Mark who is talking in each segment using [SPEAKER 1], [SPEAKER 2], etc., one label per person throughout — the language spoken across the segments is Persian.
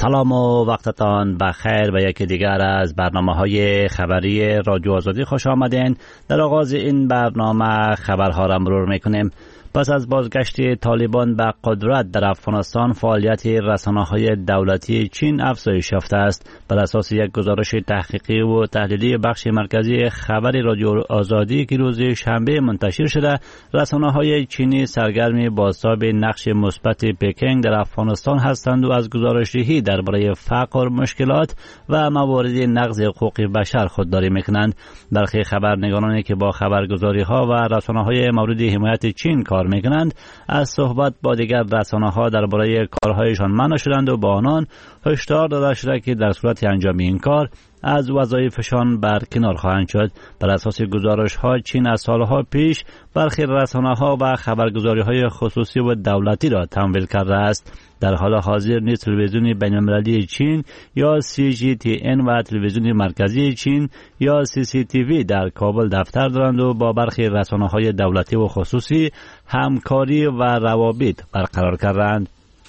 [SPEAKER 1] سلام و وقتتان بخیر به یکی دیگر از برنامه‌های خبری رادیو آزادی خوش آمدین. در آغاز این برنامه خبرها را مرور می‌کنیم. پس از بازگشت طالبان به قدرت در افغانستان، فعالیت رسانه‌های دولتی چین افزایش یافته است. بر اساس یک گزارش تحقیقی و تحلیلی بخش مرکزی خبر رادیو آزادی که روز شنبه منتشر شده، رسانه‌های چینی سرگرم بازتاب نقش مثبت پکینگ در افغانستان هستند و از گزارش‌دهی درباره فقر، مشکلات و موارد نقض حقوق بشر خودداری می‌کنند. برخی خبرنگارانی که با خبرگزاری‌ها و رسانه‌های مورد حمایت چین کار میکنند از صحبت با دیگر رسانه‌ها درباره کارهایشان منع شدند و با آنان هشدار داده شده که در صورت انجام این کار از وظایفشان برکنار خواهند شد. بر اساس گزارش‌ها چین از سالها پیش برخی رسانه‌ها و خبرگزاری‌های خصوصی و دولتی را تمویل کرده است. در حال حاضر نیز تلویزیون بین‌المللی چین یا CGTN و تلویزیون مرکزی چین یا CCTV در کابل دفتر دارند و با برخی رسانه‌های دولتی و خصوصی همکاری و روابط برقرار کردند.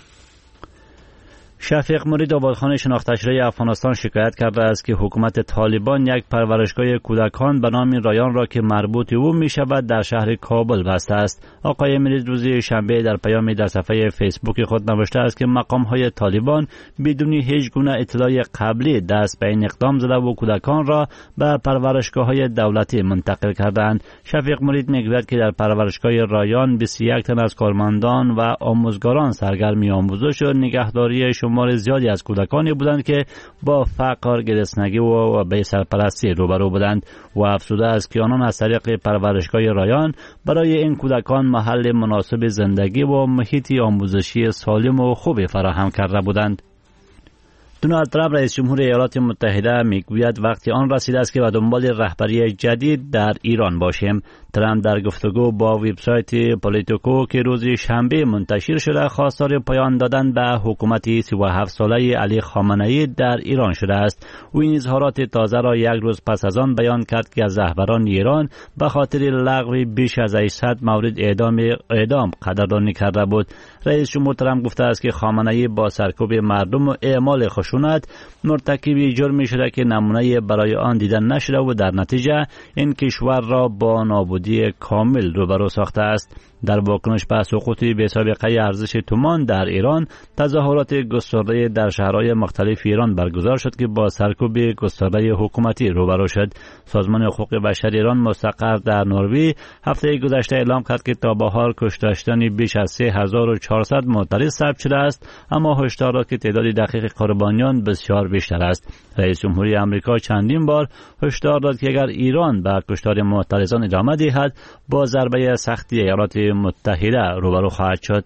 [SPEAKER 1] شفیق مرید آبادخان شناخته شده افغانستان شکایت کرده است که حکومت طالبان یک پرورشگاه کودکان به نام رایان را که مربوط او می شود در شهر کابل بسته است. آقای مرید روز شنبه در پیامی در صفحه فیسبوک خود نوشته است که مقام‌های طالبان بدون هیچ گونه اطلاع قبلی دست به این اقدام زده و کودکان را به پرورشگاه‌های دولتی منتقل کردند. شفیق مرید می‌گوید که در پرورشگاه رایان 21 تن از کارمندان و آموزگاران سرگرم آموزش و نگهداری شمار زیادی از کودکانی بودند که با فقر، گرسنگی و بی سرپرستی روبرو بودند و افزوده است که آنان از طریق پرورشگاه رایان برای این کودکان محل مناسب زندگی و محیط آموزشی سالم و خوبی فراهم کرده بودند. دونالد ترامپ رئیس جمهور ایالات متحده میگوید وقتی آن رسیده است که به دنبال رهبری جدید در ایران باشیم. ترامپ در گفتگو با وبسایت پولیتیکو که روز شنبه منتشر شده خواستار پایان دادن به حکومت 37 ساله علی خامنه‌ای در ایران شده است. او این اظهارات تازه را یک روز پس از آن بیان کرد که از رهبران ایران به خاطر لغو بیش از 800 مورد اعدام قدردانی کرده بود. رئیس جمهور ترامپ گفته است که خامنه‌ای با سرکوب مردم و اعمال خشونت مرتکب جرمی شده که نمونه برای آن دیدن نشده و در نتیجه این کشور را با نابودی کامل روبرو ساخته است. در واکنش به سقوط بی‌سابقه ارزش تومان در ایران، تظاهرات گسترده در شهرهای مختلف ایران برگزار شد که با سرکوب گسترده حکومتی روبرو شد. سازمان حقوق بشر ایران مستقر در نروژ هفته گذشته اعلام کرد که تا به حال کشتن بیش از 3400 معترض ثبت شده است، اما هشدار داد که تعداد دقیق قربانیان بسیار بیشتر است. رئیس جمهوری آمریکا چندین بار هشدار داد که اگر ایران به کشتار معترضان ادامه دهد با ضربه سختی ایالات متحده روبرو خواهد شد.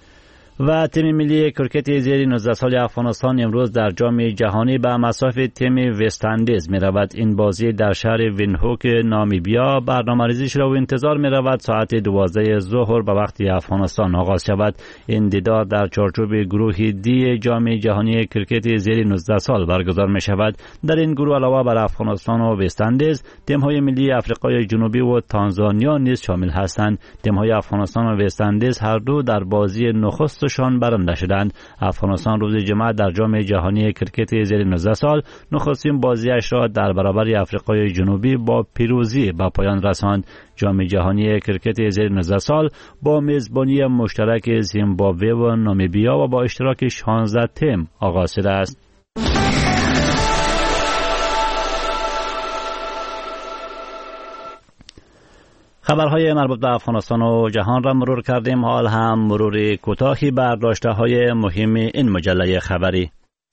[SPEAKER 1] و تیم ملی کرکت زیر 19 سال افغانستان امروز در جام جهانی به مصاف تیم وست اندیز می رود. این بازی در شهر ویندهوک نامیبیا برنامه‌ریزی شده و انتظار می رود ساعت 12 ظهر به وقت افغانستان آغاز شود. این دیدار در چارچوب گروه دی جام جهانی کرکت زیر 19 سال برگزار می شود. در این گروه علاوه بر افغانستان و وست اندیز، تیم‌های ملی آفریقای جنوبی و تانزانیا نیز شامل هستند. تیم‌های افغانستان و وست اندیز هر دو در بازی نخست شان برنده شدند. افغانستان روز جمعه در جام جهانی کرکت زیر 19 سال نخستین بازیش را در برابر آفریقای جنوبی با پیروزی به پایان رساند. جام جهانی کرکت زیر 19 سال با میزبانی مشترک زیمبابوه و نامیبیا و با اشتراک 16 تیم آغاز شده است. خبرهای مربوط به افغانستان و جهان را مرور کردیم. حال هم مرور کوتاهی بر داشته‌های مهم این مجله خبری.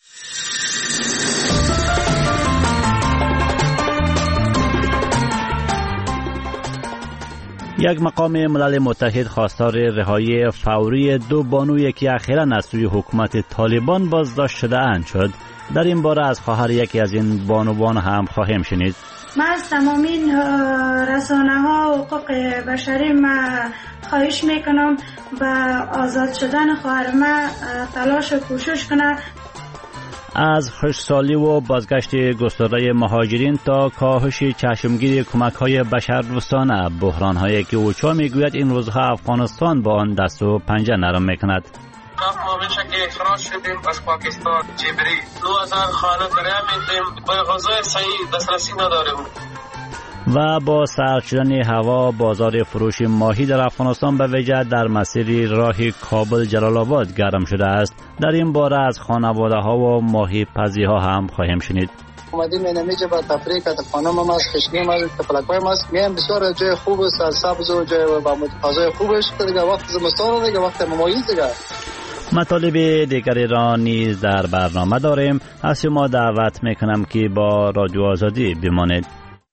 [SPEAKER 1] یک مقام ملل متحد خواستار رهایی فوری 2 بانویی که اخیراً از سوی حکومت طالبان بازداشت شده اند شد. در این باره از خواهر یکی از این بانوان هم خواهیم شنید.
[SPEAKER 2] من از تمام رسانه‌ها و حقوق بشری خواهش میکنم به آزاد شدن خواهر من تلاش و کوشش کنه.
[SPEAKER 1] از خوشسالی و بازگشت گسترده مهاجرین تا کاهش چشمگیر کمک‌های بشردوستانه، بحران‌هایی که اوچا میگوید این روزها افغانستان با آن دست و پنجه نرم میکند.
[SPEAKER 3] 7 ماه میشه که اخراج شدیم از پاکستان جبری. 2000 خانه کرایه میدیم، به غذای صحیح دسترسی نداریم.
[SPEAKER 1] و با سرد شدن هوا بازار فروش ماهی در افغانستان به ویژه در مسیر راه کابل جلال آباد گرم شده است. در این باره از خانواده ها و ماهی پزی ها هم خواهیم شنید.
[SPEAKER 4] اومدیم اینمیجه با تفریح که خانم هم است، خشنیم است، تفلکای هم است. میام بسیار جای خوب است، سرسبز و جای با متفاضای خوبش دیگه. وقت زمستان دیگه، وقت ممایز دیگه.
[SPEAKER 1] مطالب دیگری را نیز در برنامه داریم. از شما دعوت میکنم که با رادیو آزادی بمانید.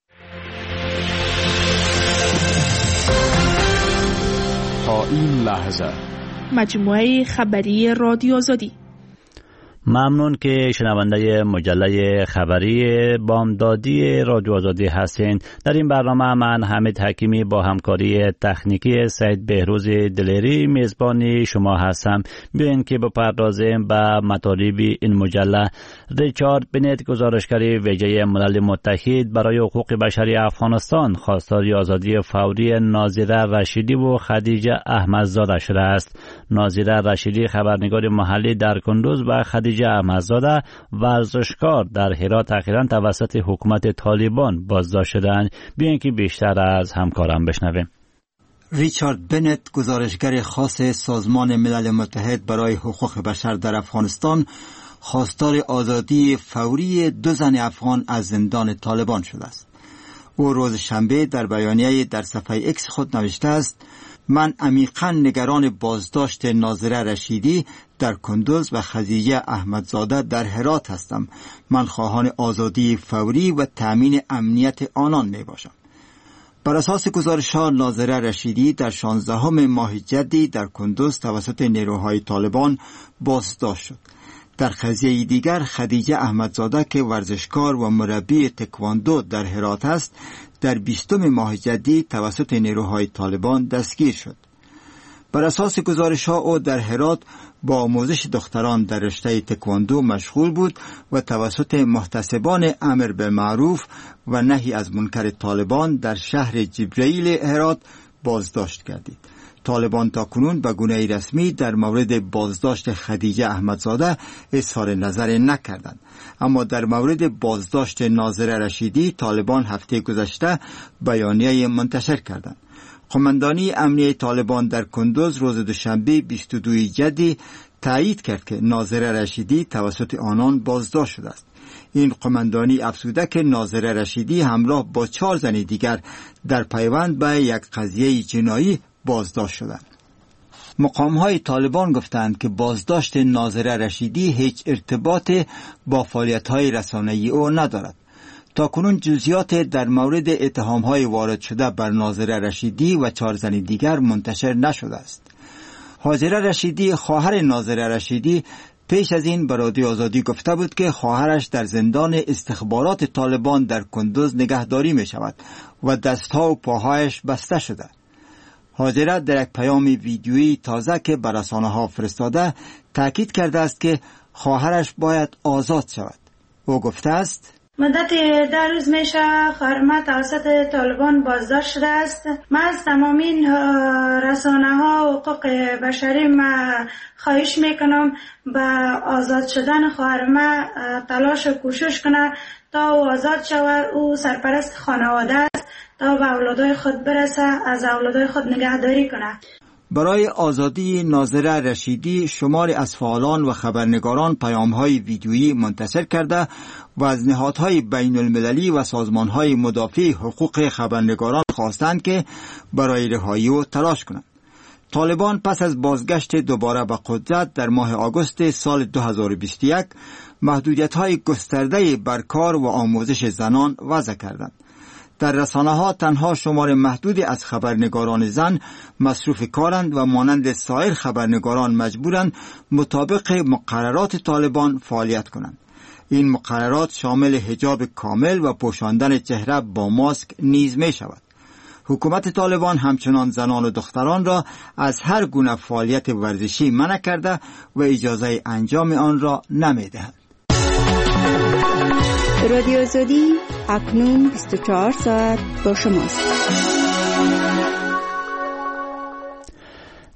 [SPEAKER 5] تا این لحظه
[SPEAKER 6] مجموعه خبری رادیو آزادی.
[SPEAKER 1] ممنون که شنونده مجله خبری بامدادی رادیو آزادی هستین. در این برنامه من حمید حکیمی با همکاری تکنیکی سید بهروز دلیری میزبانی شما هستم. بیاین که بپردازیم به مطالب این مجله. ریچارد بنت، گزارشگر ویژه ملل متحد برای حقوق بشری افغانستان، خواستار آزادی فوری ناظره رشیدی و خدیجه احمدزاده شده است. ناظره رشیدی خبرنگار محلی در کندوز و خدیجه احمدزاده ورزشکار در هرات اخیراً توسط حکومت طالبان بازداشت شدند. بیاین که بیشتر از همکارم بشنویم.
[SPEAKER 7] ریچارد بنت، گزارشگر خاص سازمان ملل متحد برای حقوق بشر در افغانستان، خواستار آزادی فوری 2 زن افغان از زندان طالبان شده است. او روز شنبه در بیانیه در صفحه ایکس خود نوشته است: من عمیقاً نگران بازداشت ناظره رشیدی در کندوز و خدیجه احمدزاده در هرات هستم. من خواهان آزادی فوری و تأمین امنیت آنان می باشم. بر اساس گزارش‌ها، ناظره رشیدی در 16 ماه جدی در کندوز توسط نیروهای طالبان بازداشت شد. در قضیه دیگر، خدیجه احمدزاده که ورزشکار و مربی تکواندو در هرات است، در 20 ماه جدی توسط نیروهای طالبان دستگیر شد. بر اساس گزارش‌ها او در هرات با آموزش دختران در رشته تکواندو مشغول بود و توسط محتسبان امر بالمعروف و نهی از منکر طالبان در شهر جبرئیل هرات بازداشت گردید. طالبان تاکنون به گونه رسمی در مورد بازداشت خدیجه احمدزاده اظهار نظر نکردند، اما در مورد بازداشت ناظره رشیدی طالبان هفته گذشته بیانیه منتشر کردند. قماندانی امنیه طالبان در کندوز روز دوشنبه 22 جدی تایید کرد که ناظره رشیدی توسط آنان بازداشت شده است. این قماندانی افزوده که ناظره رشیدی همراه با 4 زن دیگر در پیوند به یک قضیه جنایی بازداشت شدند. مقام‌های طالبان گفتند که بازداشت ناظره رشیدی هیچ ارتباط با فعالیت‌های رسانه‌ای او ندارد. تاکنون جزئیات در مورد اتهام‌های وارد شده بر ناظره رشیدی و 4 زن دیگر منتشر نشده است. هاجره رشیدی، خواهر ناظره رشیدی، پیش از این به رادیو آزادی گفته بود که خواهرش در زندان استخبارات طالبان در کندوز نگهداری می شود و دستها و پاهایش بسته شده. هاجره در یک پیام ویدیویی تازه که به رسانه‌ها فرستاده تاکید کرده است که خواهرش باید آزاد شود. او گفته است:
[SPEAKER 2] مدت 10 روز میشه خواهر ما توسط طالبان بازداشت شده است. من از تمامی رسانه‌ها و حقوق بشری ما خواهش میکنم به آزاد شدن خواهر ما تلاش و کوشش کنه تا او آزاد شود. او سرپرست خانواده است، تا به اولادای خود برسه، از اولادای خود نگهداری کنه.
[SPEAKER 7] برای آزادی ناظره رشیدی شماری از فعالان و خبرنگاران پیام‌های ویدیویی منتشر کرده و از نهادهای بین المللی و سازمان‌های مدافع حقوق خبرنگاران خواستند که برای رهایی او تلاش کنند. طالبان پس از بازگشت دوباره به قدرت در ماه آگوست سال 2021 محدودیت‌های گسترده بر کار و آموزش زنان وضع کردند. در رسانه‌ها تنها شمار محدودی از خبرنگاران زن مصروف کارند و مانند سایر خبرنگاران مجبورند مطابق مقررات طالبان فعالیت کنند. این مقررات شامل حجاب کامل و پوشاندن چهره با ماسک نیز می شود. حکومت طالبان همچنان زنان و دختران را از هر گونه فعالیت ورزشی منع کرده و اجازه انجام آن را نمی دهد.
[SPEAKER 8] رادیو آزادی اکنون 24 ساعت با شماست.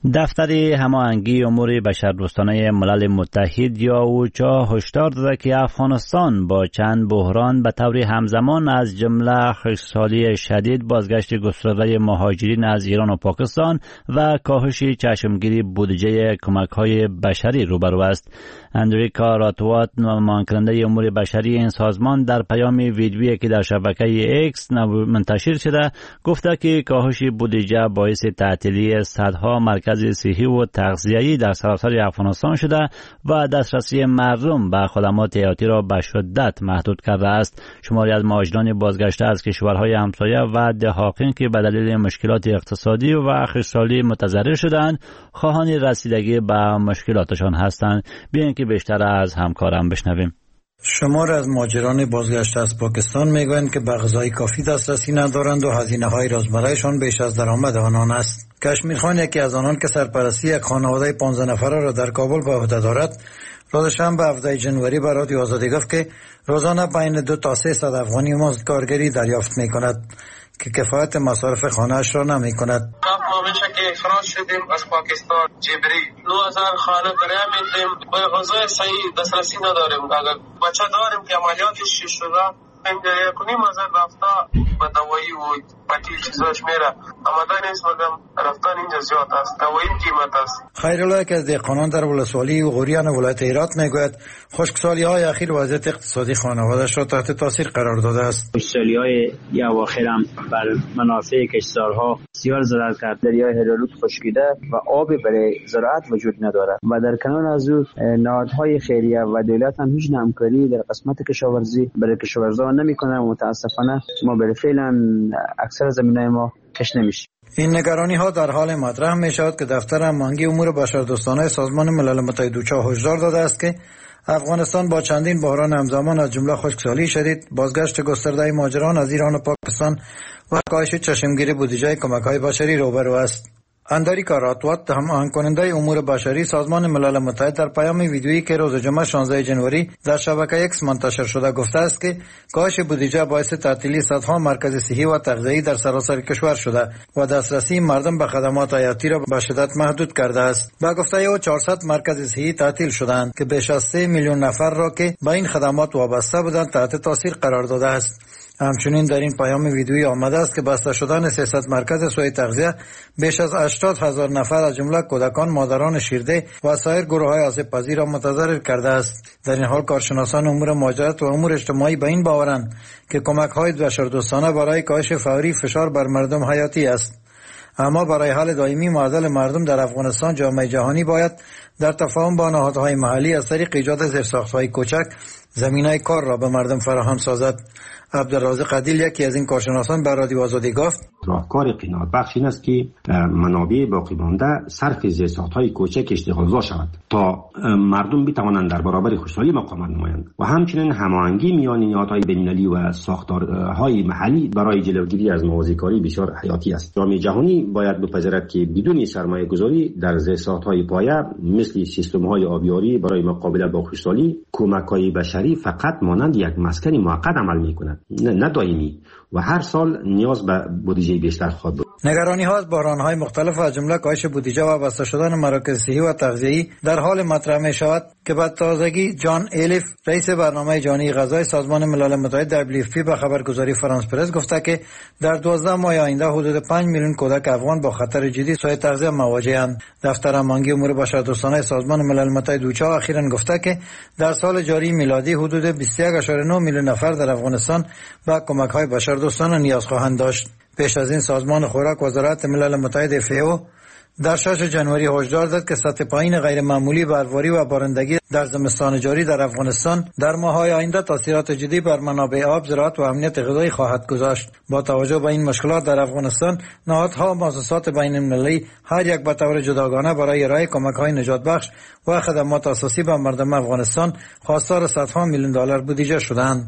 [SPEAKER 1] دفتر هماهنگی امور بشردوستانه ملل متحد یا اوچا هشدار داده که افغانستان با چند بحران به طور همزمان از جمله خشکسالی شدید، بازگشت گسترده مهاجرین از ایران و پاکستان و کاهش چشمگیری بودجه کمک‌های بشری روبرو است. اندریکا راتوات، نماینده کننده امور بشری این سازمان، در پیام ویدیویی که در شبکه ایکس منتشر شده گفته که کاهش بودجه باعث تعطیلی صدها مرکز صحی و تغذیه‌ای در سراسر افغانستان شده و دسترسی مردم به خدمات حیاتی را به شدت محدود کرده است. شماری از مهاجران بازگشته از کشورهای همسایه و دهاقین که به دلیل مشکلات اقتصادی و خشکسالی متضرر شدند، خواهان رسیدگی به مشکلاتشان هستند. بیاین که بیشتر از همکارم بشنویم.
[SPEAKER 9] شمار از مهاجران بازگشته از پاکستان میگویند که به غذای کافی دسترسی ندارند و هزینه‌های روزمرهشان بیش از درآمد آنان است. کشمیر خان، یکی از آنان که سرپرستی یک خانواده 15 نفره را در کابل به عهده دارد، روز شنبه 17 جنوری به رادیو آزادی گفت که روزانه بین 2 تا 300 افغانی مزد کارگری دریافت می‌کند که کفایت مصارف خانه‌اش را نمی‌کند.
[SPEAKER 3] ما میشه که اخراج شدیم از پاکستان جبری 2000 خانه برای میدیم به غذای صحیح دسترسی نداریم. اگر بچه داریم که عملیاتش شده اینجا کنیم از رفته به دوایی و پتی چیزاش میره آمدن نیست، مگم رفتن اینجا زیاد است، دوایی قیمت است.
[SPEAKER 9] خیرالله که از دهقانان در ولسوالی غوریان ولایت هرات میگوید خشکسالی‌های اخیر وضعیت اقتصادی خانواده‌اش را تحت تاثیر قرار داده است.
[SPEAKER 10] خشکسالی‌های اواخر هم بر منافع کشاورزها بسیار ضرر کرد. دریای هرالود خشکیده و آبی برای زراعت وجود ندارد و در کنار از او نهادهای خیریه و دولت هم هیچ همکاری در قسمت کشاورزی برای کشاورزان نمی‌کنند و متاسفانه ما بالفعل اکثر زمینای ما کش نمیشه.
[SPEAKER 9] این نگرانی ها در حال مطرح می شود که دفتر هماهنگی امور بشردوستانه سازمان ملل متحد اوچا هشدار داده است که افغانستان با چندین بحران همزمان از جمله خشکسالی شدید، بازگشت گسترده مهاجران از ایران و پاکستان و کاهش چشمگیری بودجه کمک‌های بشری روبرو است. اندریکا راتوات، هماهنگ کننده امور بشری سازمان ملل متحد، در پیام ویدیویی که روز جمعه 16 جنوری در شبکه ایکس منتشر شده گفته است که کاهش بودجه باعث تعطیلی صدها مرکز صحی و تغذیه‌ای در سراسر کشور شده و دسترسی مردم به خدمات حیاتی را به شدت محدود کرده است. با گفته او 400 مرکز صحی تعطیل شدند که بیش از 3 میلیون نفر را که به این خدمات وابسته بودند تحت تاثیر قرار داده است. همچنین در این پیام ویدیویی آمده است که بسته شدن 300 مرکز سوی تغذیه بیش از 80,000 نفر از جمله کودکان، مادران شیرده و سایر گروه‌های آسیب پذیر را متضرر کرده است. در این حال کارشناسان امور مهاجرت و امور اجتماعی به این باورند که کمک‌های بشردوستانه برای کاهش فوری فشار بر مردم حیاتی است. اما برای حل دائمی معضل مردم در افغانستان، جامعه جهانی باید در تفاهم با نهادهای محلی از طریق ایجاد زیرساخت‌های کوچک زمینه کار را به مردم فراهم سازد. عبدالرازق عدیل، یکی از این کارشناسان، به رادیو آزادی گفت
[SPEAKER 11] راهکار قناعت بخش این است که منابع باقی مانده صرف زیرساخت‌های کوچک اشتغالزا شود تا مردم بتوانند در برابر خشکسالی مقاومت نمایند و همچنین هماهنگی میان نهادهای بین‌المللی و ساختارهای محلی برای جلوگیری از موازیکاری بسیار حیاتی است. جامعه جهانی باید بپذیرد که بدون سرمایه‌گذاری در زیرساخت‌های پایه مثل سیستم‌های آبیاری برای مقابله با خشکسالی، کمک‌های بشری فقط مانند یک مسکن موقت عمل می‌کند، نه دائمی، و هر سال نیاز به بودجه بیشتر خواهد بود.
[SPEAKER 9] نگرانی ها از بحران‌های مختلف از جمله کاهش بودجه و بسته شدن مراکز صحی و تغذیه‌ای در حال مطرح می شود که به تازگی جان الیف، رئیس برنامه جهانی غذای سازمان ملل متحد WFP، به خبرگزاری فرانس پرس گفته که در 12 ماه آینده حدود 5 میلیون کودک افغان با خطر جدی سوء تغذیه مواجه‌اند. دفتر هماهنگی امور بشردوستانه سازمان ملل متحد اوچا اخیراً گفته که در سال جاری میلادی حدود 21.9 میلیون نفر در افغانستان به کمک‌های بشردوستانه نیاز خواهند داشت. پیش از این سازمان خوراک وزارت ملل متحد FAO در 6 جنوری هشدار داد که سطح پایین غیر معمولی برواری و بارندگی در زمستان جاری در افغانستان در ماه‌های آینده تاثیرات جدی بر منابع آب، زراعت و امنیت غذایی خواهد گذاشت. با توجه به این مشکلات در افغانستان، نهادها و مؤسسات بین‌المللی هر یک به طور جداگانه برای ارائه کمک‌های نجات بخش و خدمات اساسی به مردم افغانستان خواستار صدها میلیون دلار بودجه شدند.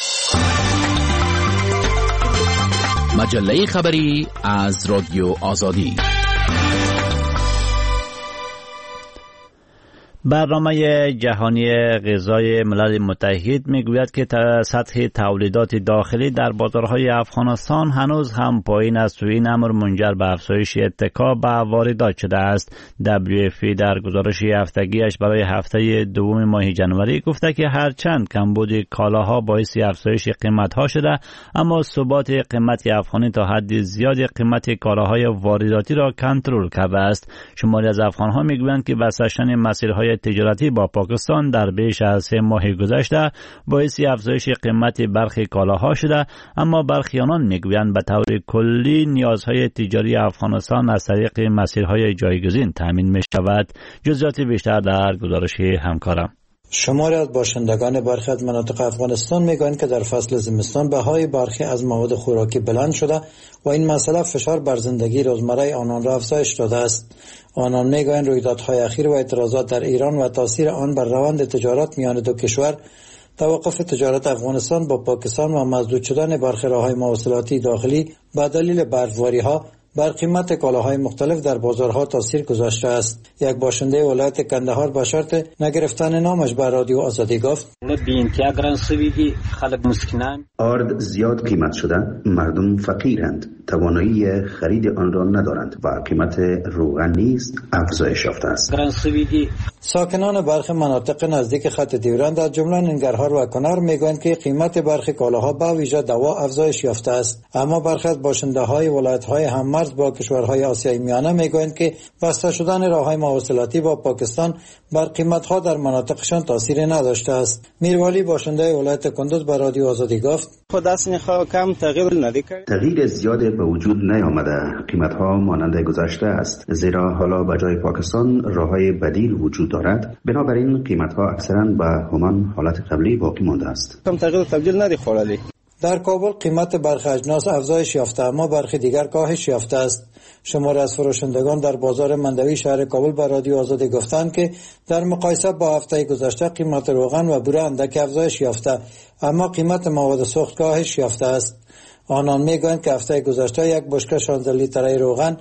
[SPEAKER 5] مجله خبری از رادیو آزادی.
[SPEAKER 1] برنامه جهانی غذای ملل متحد میگوید که سطح تولیدات داخلی در بازارهای افغانستان هنوز هم پایین است و این امر منجر به افزایش اتکا به واردات شده است. WFP در گزارش هفتگیش برای هفته دوم ماه جنوری گفته که هرچند کمبود کالاها باعث افزایش قیمتها شده، اما ثبات قیمت افغانی تا حد زیادی قیمت کالاهای وارداتی را کنترل کرده است. شماری از افغانها میگویند که بسته مسیرهای تجارتی با پاکستان در بیش از 3 ماه گذشته باعث افزایش قیمت برخی کالاها شده، اما برخی آنان میگویند به طور کلی نیازهای تجاری افغانستان از طریق مسیرهای جایگزین تامین می شود. جزئیات بیشتر در گزارش همکارم.
[SPEAKER 9] شماری از باشندگان برخی از مناطق افغانستان میگویند که در فصل زمستان بهای برخی از مواد خوراکی بلند شده و این مسئله فشار بر زندگی روزمره آنان را افزایش داده است. آنان میگویند رویدادهای اخیر و اعتراضات در ایران و تاثیر آن بر روند تجارت میان دو کشور، توقف تجارت افغانستان با پاکستان و مسدود شدن برخی راههای مواصلاتی داخلی به دلیل برفباری‌ها بر قیمت کالاهای مختلف در بازارها تاثیر گذاشته است. یک باشنده ولایت کندهار به شرط نگرفتن نامش به رادیو آزادی گفت:
[SPEAKER 12] آرد زیاد قیمت شده، مردم فقیرند، توانایی خرید آن را ندارند و قیمت روغن نیز افزایش یافته است.
[SPEAKER 9] ساکنان برخی مناطق نزدیک خط دیورند از جمله ننگرهار و کنر میگویند که قیمت برخی کالاها به ویژه دوا افزایش یافته است، اما برخی از باشنده‌های ولایت‌های هممرز با کشورهای آسیای میانه میگویند که بسته شدن راههای مواصلاتی با پاکستان بر قیمت‌ها در مناطقشان تاثیر نداشته است. میروالی باشنده ولایت کندوز به رادیو آزادی گفت:
[SPEAKER 12] تغییر زیاد به وجود نیامده، قیمت‌ها مانند گذشته است، زیرا حالا به جای پاکستان راههای بدیل وجود دارد، بنابراین قیمت‌ها اکثراً به همان حالت قبلی باقی مانده است.
[SPEAKER 9] در کابل قیمت برخی اجناس افزایش یافته، اما برخی دیگر کاهش یافته است. شماری از فروشندگان در بازار مندوی شهر کابل به رادیو آزادی گفتند که در مقایسه با هفته گذشته قیمت روغن و بوره اندک افزایش یافته، اما قیمت مواد سوخت کاهش یافته است. آنان میگویند که هفته گذشته یک بشکه 16 لیتره روغن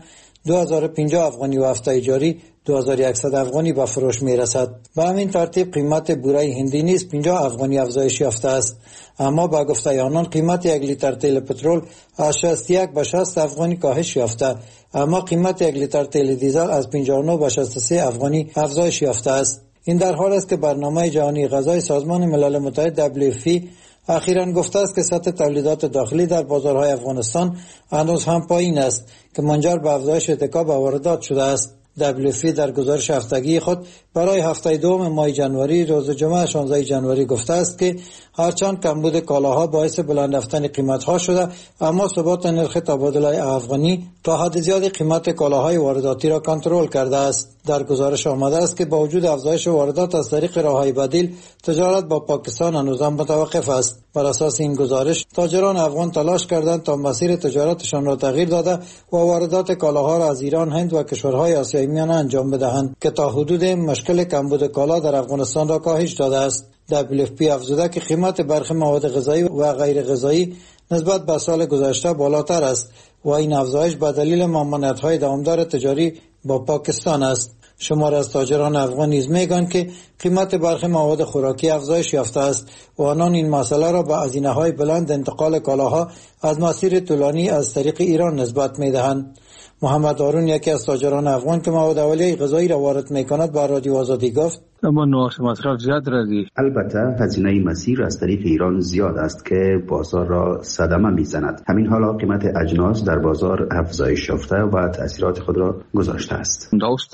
[SPEAKER 9] 2050 افغانی و هفته جاری 2100 افغانی به فروش میرسد. به همین ترتیب قیمت بوره هندی نیز 50 افغانی افزایش یافته است، اما با گفته آنان قیمت 1 لیتر تیل پترول از 61 به 60 افغانی کاهش یافته، اما قیمت 1 لیتر تیل دیزل از 59 به 63 افغانی افزایش یافته است. این در حال است که برنامه جهانی غذای سازمان ملل متحد WFP اخیراً گفته است که سطح تولیدات داخلی در بازارهای افغانستان هنوز هم پایین است که منجر به افزایش اتکا به واردات شده است. WFP در گزارش هفتگی خود برای هفته دوم ماه جنوری روز جمعه 16 جنوری گفته است که هرچند کمبود کالاها باعث بلند رفتن قیمتها شده، اما ثبات نرخ تبادله افغانی تا حد زیادی قیمت کالاهای وارداتی را کنترل کرده است. در گزارش آمده است که با وجود افزایش واردات از طریق راههای بدیل، تجارت با پاکستان هنوز هم متوقف است. بر اساس این گزارش تاجران افغان تلاش کردند تا مسیر تجارتشان را تغییر داده و واردات کالاها را از ایران، هند و کشورهای آسیای میانه انجام بدهند که تا حدود مشکل کمبود کالا در افغانستان را کاهش داده است. WFP افزوده که قیمت برخی مواد غذایی و غیر غذایی نسبت به سال گذشته بالاتر است و این افزایش به دلیل ممانعت‌های دوامدار تجاری با پاکستان است. شمار از تاجران افغان نیز میگویند که قیمت برخی مواد خوراکی افزایش یافته است و آنان این مسئله را به هزینه‌های بلند انتقال کالاها از مسیر طولانی از طریق ایران نسبت می‌دهند. محمد هارون یکی از تاجران افغان که مواد اولیه غذایی را وارد می‌کند به رادیو آزادی گفت:
[SPEAKER 13] اما نوع مصرف زیاد راځي.
[SPEAKER 12] البته هزینه مسیر از طریق ایران زیاد است که بازار را صدمه میزند. همین حالا قیمت اجناس در بازار افزایش یافته و تأثیرات خود را گذاشته است.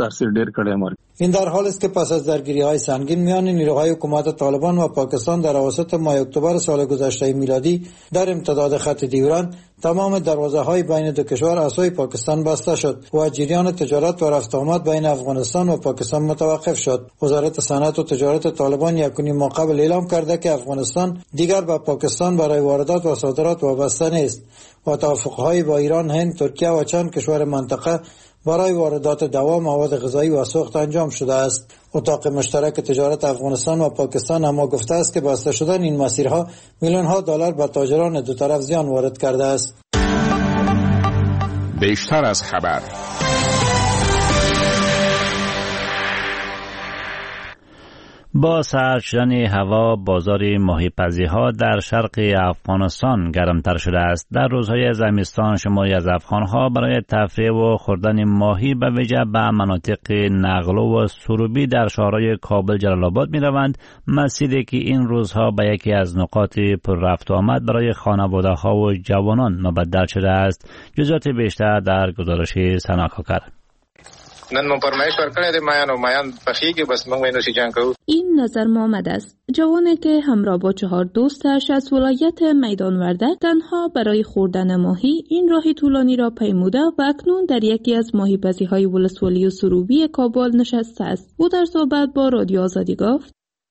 [SPEAKER 9] این در حال است که پس از درگیری‌های سنگین میان نیروهای حکومت طالبان و پاکستان در اواسط ماه اکتبر سال گذشته میلادی در امتداد خط دیورند تمام دروازه‌های بین دو کشور از سوی پاکستان بسته شد و جریان تجارت و رفت آمد بین افغانستان و پاکستان متوقف شد. وزارت صنعت و تجارت طالبان یکونی ماه قبل اعلام کرده که افغانستان دیگر به پاکستان برای واردات و صادرات وابسته نیست و توافق‌های با ایران، هند، ترکیه و چند کشور منطقه برای واردات دوا، مواد غذایی و سوخت انجام شده است. اتاق مشترک تجارت افغانستان و پاکستان اما گفته است که بسته شدن این مسیرها میلیون‌ها دلار به تاجران دو طرف زیان وارد کرده است.
[SPEAKER 5] بیشتر از خبر.
[SPEAKER 1] با سرد شدن هوا بازار ماهیپزی‌ها در شرق افغانستان گرمتر شده است. در روزهای زمستان شماری از افغان‌ها برای تفریح و خوردن ماهی به ویژه به مناطق نقلو و سروبی در شهرهای کابل جلال آباد می‌روند، مسیری که این روزها به یکی از نقاط پر رفت و آمد برای خانواده‌ها و جوانان مبدل شده است. جزئیات بیشتر در گزارش سنا کاکر.
[SPEAKER 14] نن مو پرمایش ورکړی دی مایان پخیږي بس موږ وینو سیجان کوو.
[SPEAKER 15] این نظر محمد است، جوانی که همراه با 4 دوستش از ولایت میدان وردک تنها برای خوردن ماهی این راه طولانی را پیموده و اکنون در یکی از ماهیپزی‌های ولسوالی و سروبی کابل نشسته است. او در صحبت با رادیو آزادی گفت: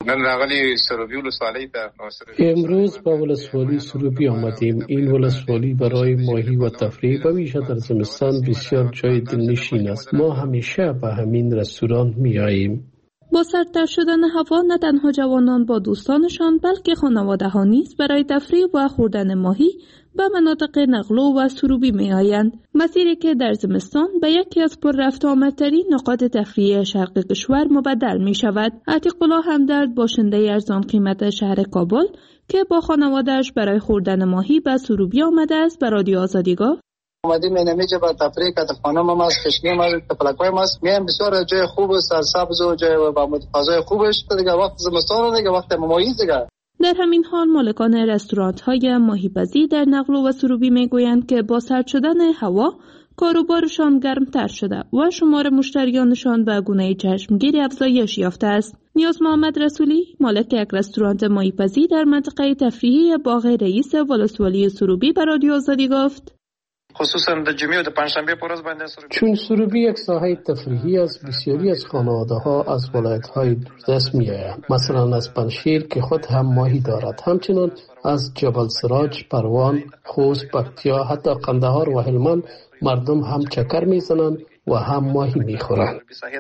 [SPEAKER 16] امروز با ولسوالی سروبی آمدیم. این ولسوالی برای ماهی و تفریح به ویژه در زمستان بسیار جای دلنشین است. ما همیشه به همین رستوران می آییم.
[SPEAKER 15] با سردتر شدن هوا نه تنها جوانان با دوستانشان بلکه خانواده ها نیز برای تفریح و خوردن ماهی به مناطق نقلو و سروبی می آیند. مسیری که در زمستان به یکی از پر رفت آمدترین نقاط تفریحی شرق کشور مبدل می شود. عتیق الله همدرد باشنده ارزان قیمت شهر کابل که با خانواده‌اش برای خوردن ماهی به سروبی آمده است به رادیو آزادی گفت:
[SPEAKER 4] اومدیم اینجا با تفریح که خانم هم است، کشنی هم است، تفلکای هم است. میام بسیار جای خوب و سرسبز و جای با فضای خوبش دیگه. وقت زمستان دیگه وقت ممایز دیگه.
[SPEAKER 15] در همین حال مالکان رستوران‌های ماهیپزی در نقلو و سروبی میگویند که با سرد شدن هوا کاروبارشان گرمتر شده و شمار مشتریانشان به گونه چشمگیری افزایش یافته است. نیاز محمد رسولی مالک یک رستوران ماهیپزی در منطقه تفریحی باغ رئیس ولسوالی سروبی به رادیو آزادی گفت:
[SPEAKER 14] خصوصا د جمعې او د پنجشنبه پر ورځ باندې
[SPEAKER 16] چون سروبی یک ساحه تفریحی است، بسیاری از خانواده‌ها از ولایت‌های دوردست می‌آیند. مثلا از پنشیر که خود هم ماهی دارد، همچنین از جبل سراج، پروان، خوست، پکتیا، حتی قندهار و هلمند مردم هم چکر می‌زنند و هم ماهی می‌خورند.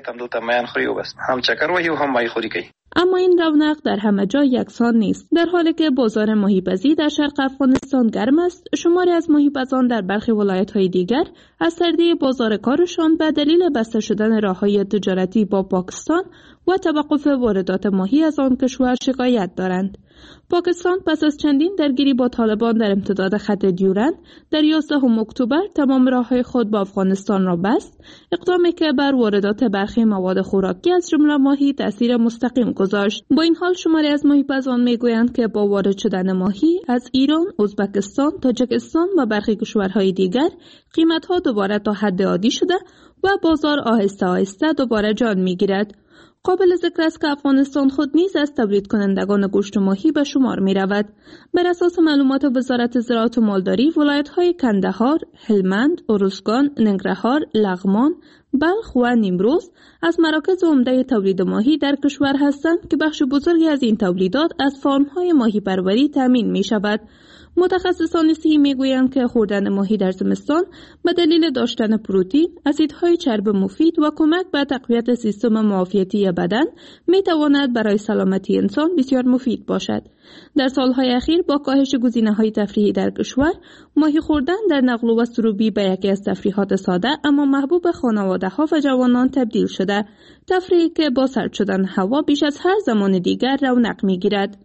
[SPEAKER 14] هم چکر و هم ماهی خوری کوي.
[SPEAKER 15] اما این رونق در همه جا یکسان نیست. در حالی که بازار ماهیپزی در شرق افغانستان گرم است، شماری از ماهیپزان در برخی ولایت‌های دیگر از سردی بازار کارشان به دلیل بسته شدن راه‌های تجارتی با پاکستان و توقف واردات ماهی از آن کشور شکایت دارند. پاکستان پس از چندین درگیری با طالبان در امتداد خط دیورند در 11 اکتبر تمام راه‌های خود با افغانستان را بست، اقدامی که بر واردات برخی مواد خوراکی از جمله ماهی تأثیر مستقیم گذاشت. با این حال شماری از ماهیپزان میگویند که با وارد شدن ماهی از ایران، ازبکستان، تاجیکستان و برخی کشورهای دیگر قیمت‌ها دوباره تا حد عادی شده و بازار آهسته آهسته دوباره جان می‌گیرد. قابل ذکر است که افغانستان خود نیز از تولید کنندگان گوشت ماهی به شمار می رود. بر اساس معلومات وزارت زراعت و مالداری، ولایت‌های کندهار، هلمند، ارزگان، ننگرهار، لغمان، بلخ و نیمروز از مراکز عمده تولید ماهی در کشور هستند که بخش بزرگی از این تولیدات از فارم‌های ماهی پروری تامین می شود. متخصصان صحی میگویند که خوردن ماهی در زمستان به دلیل داشتن پروتئین، اسیدهای چرب مفید و کمک به تقویت سیستم معافیتی بدن میتواند برای سلامتی انسان بسیار مفید باشد. در سالهای اخیر با کاهش گزینه‌های تفریحی در کشور، ماهی خوردن در نقلو و سروبی به یکی از تفریحات ساده اما محبوب خانواده‌ها و جوانان تبدیل شده. تفریحی که با سرد شدن هوا بیش از هر زمان دیگر رونق میگیرد.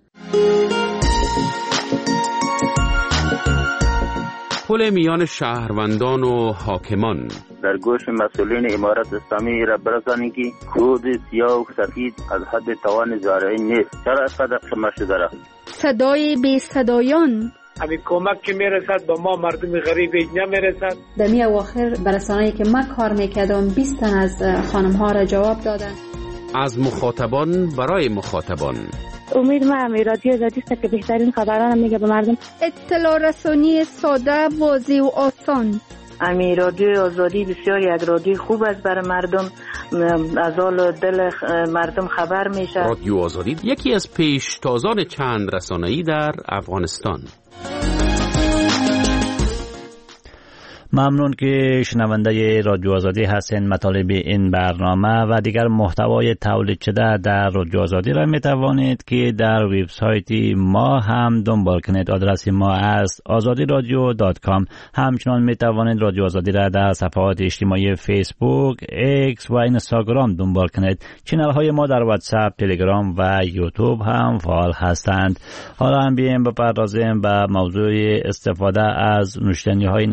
[SPEAKER 17] پل میان شهروندان و حاکمان
[SPEAKER 18] در گوش مسئولین امارت اسلامی را برسانید که کود سیاه و سفید از حد توان زارعین نیست. چرا اینقدر قمه شده را؟
[SPEAKER 8] صدای بی صدایان
[SPEAKER 19] همین کمک که میرسد به ما مردم غریب نمیرسد.
[SPEAKER 20] در می اواخر برسانه‌ای که من کار میکردم 20 تن از خانم ها را جواب دادن.
[SPEAKER 17] از مخاطبان برای مخاطبان.
[SPEAKER 21] امید ما رادیو آزادی است که بهترین خبران میگه به مردم.
[SPEAKER 8] اطلاع رسانی ساده، واضح و آسان.
[SPEAKER 21] رادیو آزادی بسیار یک رادیو خوب است برای مردم، از حال دل مردم خبر میشه.
[SPEAKER 17] رادیو آزادی یکی از پیشتازان چند رسانه‌ای در افغانستان.
[SPEAKER 1] ممنون که شنونده رادیو آزادی هستین. مطالب این برنامه و دیگر محتوای تولید شده در رادیو آزادی را می توانید که در وبسایت ما هم دنبال کنید. آدرس ما است azadiradyo.com. همچنان می توانید رادیو آزادی را در صفحات اجتماعی فیسبوک، ایکس و اینستاگرام دنبال کنید. چینل های ما در واتساپ، تلگرام و یوتیوب هم فعال هستند. حالا هم بیایم بپردازیم به موضوع استفاده از نوشیدنی های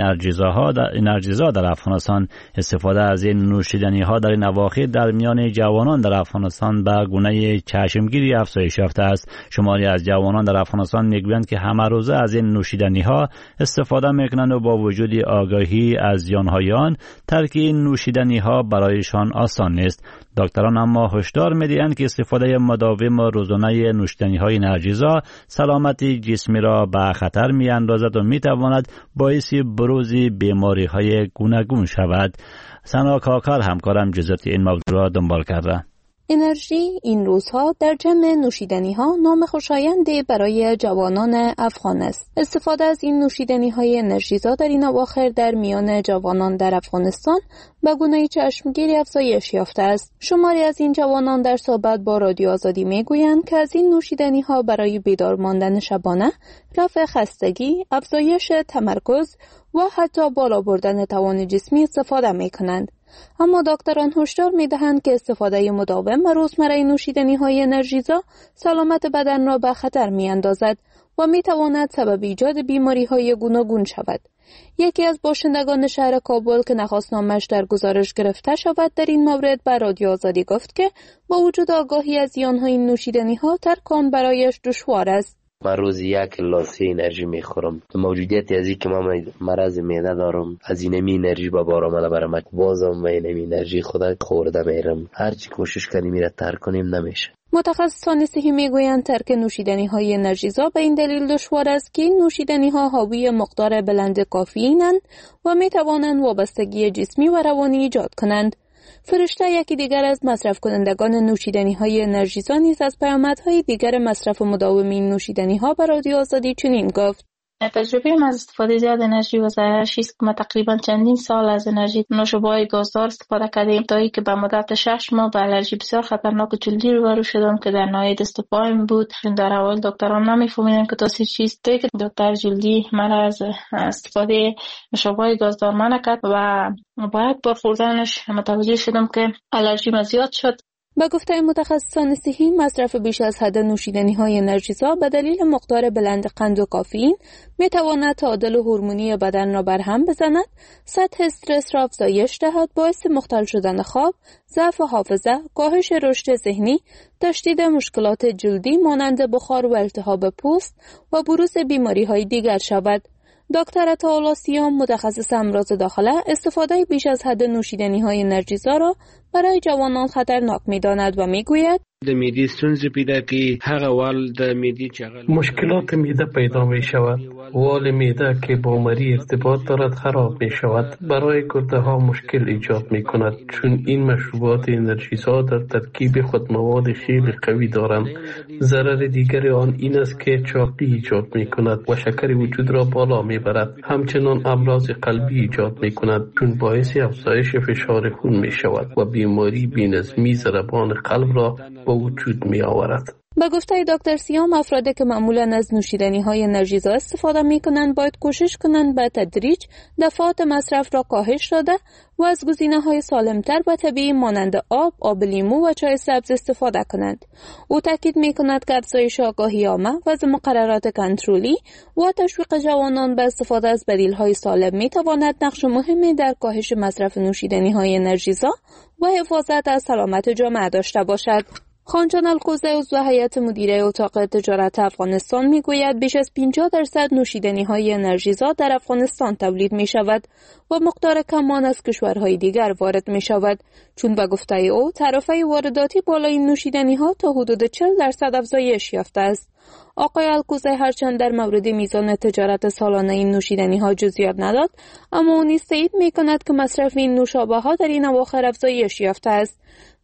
[SPEAKER 1] انرژیزا در افغانستان. استفاده از این نوشیدنی ها در این اواخر در میان جوانان در افغانستان به گونه چشمگیری افزایش یافته است. شماری از جوانان در افغانستان میگویند که همه روزه از این نوشیدنی ها استفاده میکنند و با وجود آگاهی از زیانهای آن ترک این نوشیدنی ها برایشان آسان نیست. دکتران اما هشدار می‌دهند که استفاده مداوم روزانه نوشیدنی های انرژیزا سلامتی جسمی را به خطر می‌اندازد و می‌تواند باعث بروز بیماری‌های گوناگون شود. سنا کاکر همکارم جزئیات این موضوع را دنبال کرده.
[SPEAKER 15] انرژی این روزها در جمع نوشیدنی‌ها نام خوشایندی برای جوانان افغان است. استفاده از این نوشیدنی‌های انرژیزا در این اواخر در میان جوانان در افغانستان به گونه چشمگیری افزایش یافته است. شماری از این جوانان در صحبت با رادیو آزادی میگویند که از این نوشیدنی‌ها برای بیدار ماندن شبانه، رفع خستگی، افزایش تمرکز و حتی بالا بردن توان جسمی استفاده می‌کنند. اما دکتران هشدار می‌دهند که استفاده مداوم و روزمره نوشیدنی‌های انرژیزا سلامت بدن را به خطر می‌اندازد و می‌تواند سبب ایجاد بیماری‌های گوناگون شود. یکی از باشندگان شهر کابل که نخواست نامش در گزارش گرفته شود در این مورد به رادیو آزادی گفت که با وجود آگاهی از زیان‌های این نوشیدنی‌ها ترک آن برایش دشوار است.
[SPEAKER 6] من روزی 1 گلاس انرژی میخورم. موجودیت از این که من مرض معده دارم، از اینمی انرژی با بار آمده برام، بازم من اینمی انرژی خدا خورده میرم. هرچی کوشش کنیم میره ترک کنیم نمیشه.
[SPEAKER 15] متخصصان صحی میگویند ترک نوشیدنی‌های انرژیزا به این دلیل دشوار است که این نوشیدنی‌ها حاوی مقدار بلند کافئینند و میتوانند وابستگی جسمی و روانی ایجاد کنند. فرشته یکی دیگر از مصرف کنندگان نوشیدنی‌های انرژیزا نیز از پیامدهای دیگر مصرف مداوم این نوشیدنی‌ها به رادیو آزادی چنین گفت:
[SPEAKER 22] تجربه من از استفاده زیاد انرژی و ضررش است که ما تقریبا چندین سال از انرژی نوشابه‌های گازدار استفاده کردیم تا اینکه به مدت 6 ماه به الرژی بسیار خطرناک جلدی روبرو شدم که در نهایت دست و پایم بود. چون در اول دکتران نمی‌فهمیدن که تاثیر چیست، تا اینکه دکتر جلدی من از استفاده نوشابه‌های گازدار منع کرد و باید بار خوردنش متوجه شدم که الرژی من زیاد شد.
[SPEAKER 15] با گفته متخصصان صحی، مصرف بیش از حد نوشیدنی‌های انرژیزا به دلیل مقدار بلند قند و کافئین می‌تواند تعادل هورمونی بدن را برهم بزند، سطح استرس را افزایش دهد، باعث مختل شدن خواب، ضعف حافظه، کاهش رشد ذهنی، تشدید مشکلات جلدی مانند بخار و التهاب پوست و بروز بیماری‌های دیگر شود. دکتر عطاالله سیام، متخصص امراض داخله، استفاده بیش از حد نوشیدنی‌های انرژیزا را برای جوانان خطرناک می‌داند و می‌گوید:
[SPEAKER 23] د معدې ستونزې پیدا کوي. هغه وال د معدې چې
[SPEAKER 16] مشکلات معده پیدا می شود. وال معده که با مری ارتباط دارد خراب می شود. برای گرده ها مشکل ایجاد می کند چون این مشروبات انرژیزا در ترکیب خود مواد خیلی قوی دارند. ضرر دیگر آن این است که چاقی ایجاد می کند و شکر وجود را بالا می برد. همچنان امراض قلبی ایجاد می کند چون باعث افزایش فشار خون می شود و بیماری بی‌نظمی ضربان قلب را با وجود می آورد.
[SPEAKER 15] به گفته دکتر سیام، افرادی که معمولاً از نوشیدنی‌های انرژیزا استفاده می‌کنند باید کوشش کنند به تدریج دفعات مصرف را کاهش داده و از گزینه‌های سالم‌تر و طبیعی مانند آب لیمو و چای سبز استفاده کنند. او تاکید می‌کند که افزایش آگاهی عامه، وضع مقررات کنترلی و تشویق جوانان به استفاده از بدیل‌های سالم می‌تواند نقش مهمی در کاهش مصرف نوشیدنی‌های انرژیزا و حفاظت از سلامت جامعه داشته باشد. خانجان القوزه، عضو هیئت مدیره اتاق تجارت افغانستان، میگوید بیش از 50% نوشیدنی‌های انرژیزا در افغانستان تولید می‌شود و مقدار کمان از کشورهای دیگر وارد می‌شود، چون به گفته او تعرفه وارداتی بالای این نوشیدنی‌ها تا حدود 40% افزایش یافته است. آقای القوزه هرچند در مورد میزان تجارت سالانه این نوشیدنی‌ها جزئیات نداد، اما او نیز تایید می‌کند که مصرف این نوشابه‌ها در این اواخر افزایش یافته است.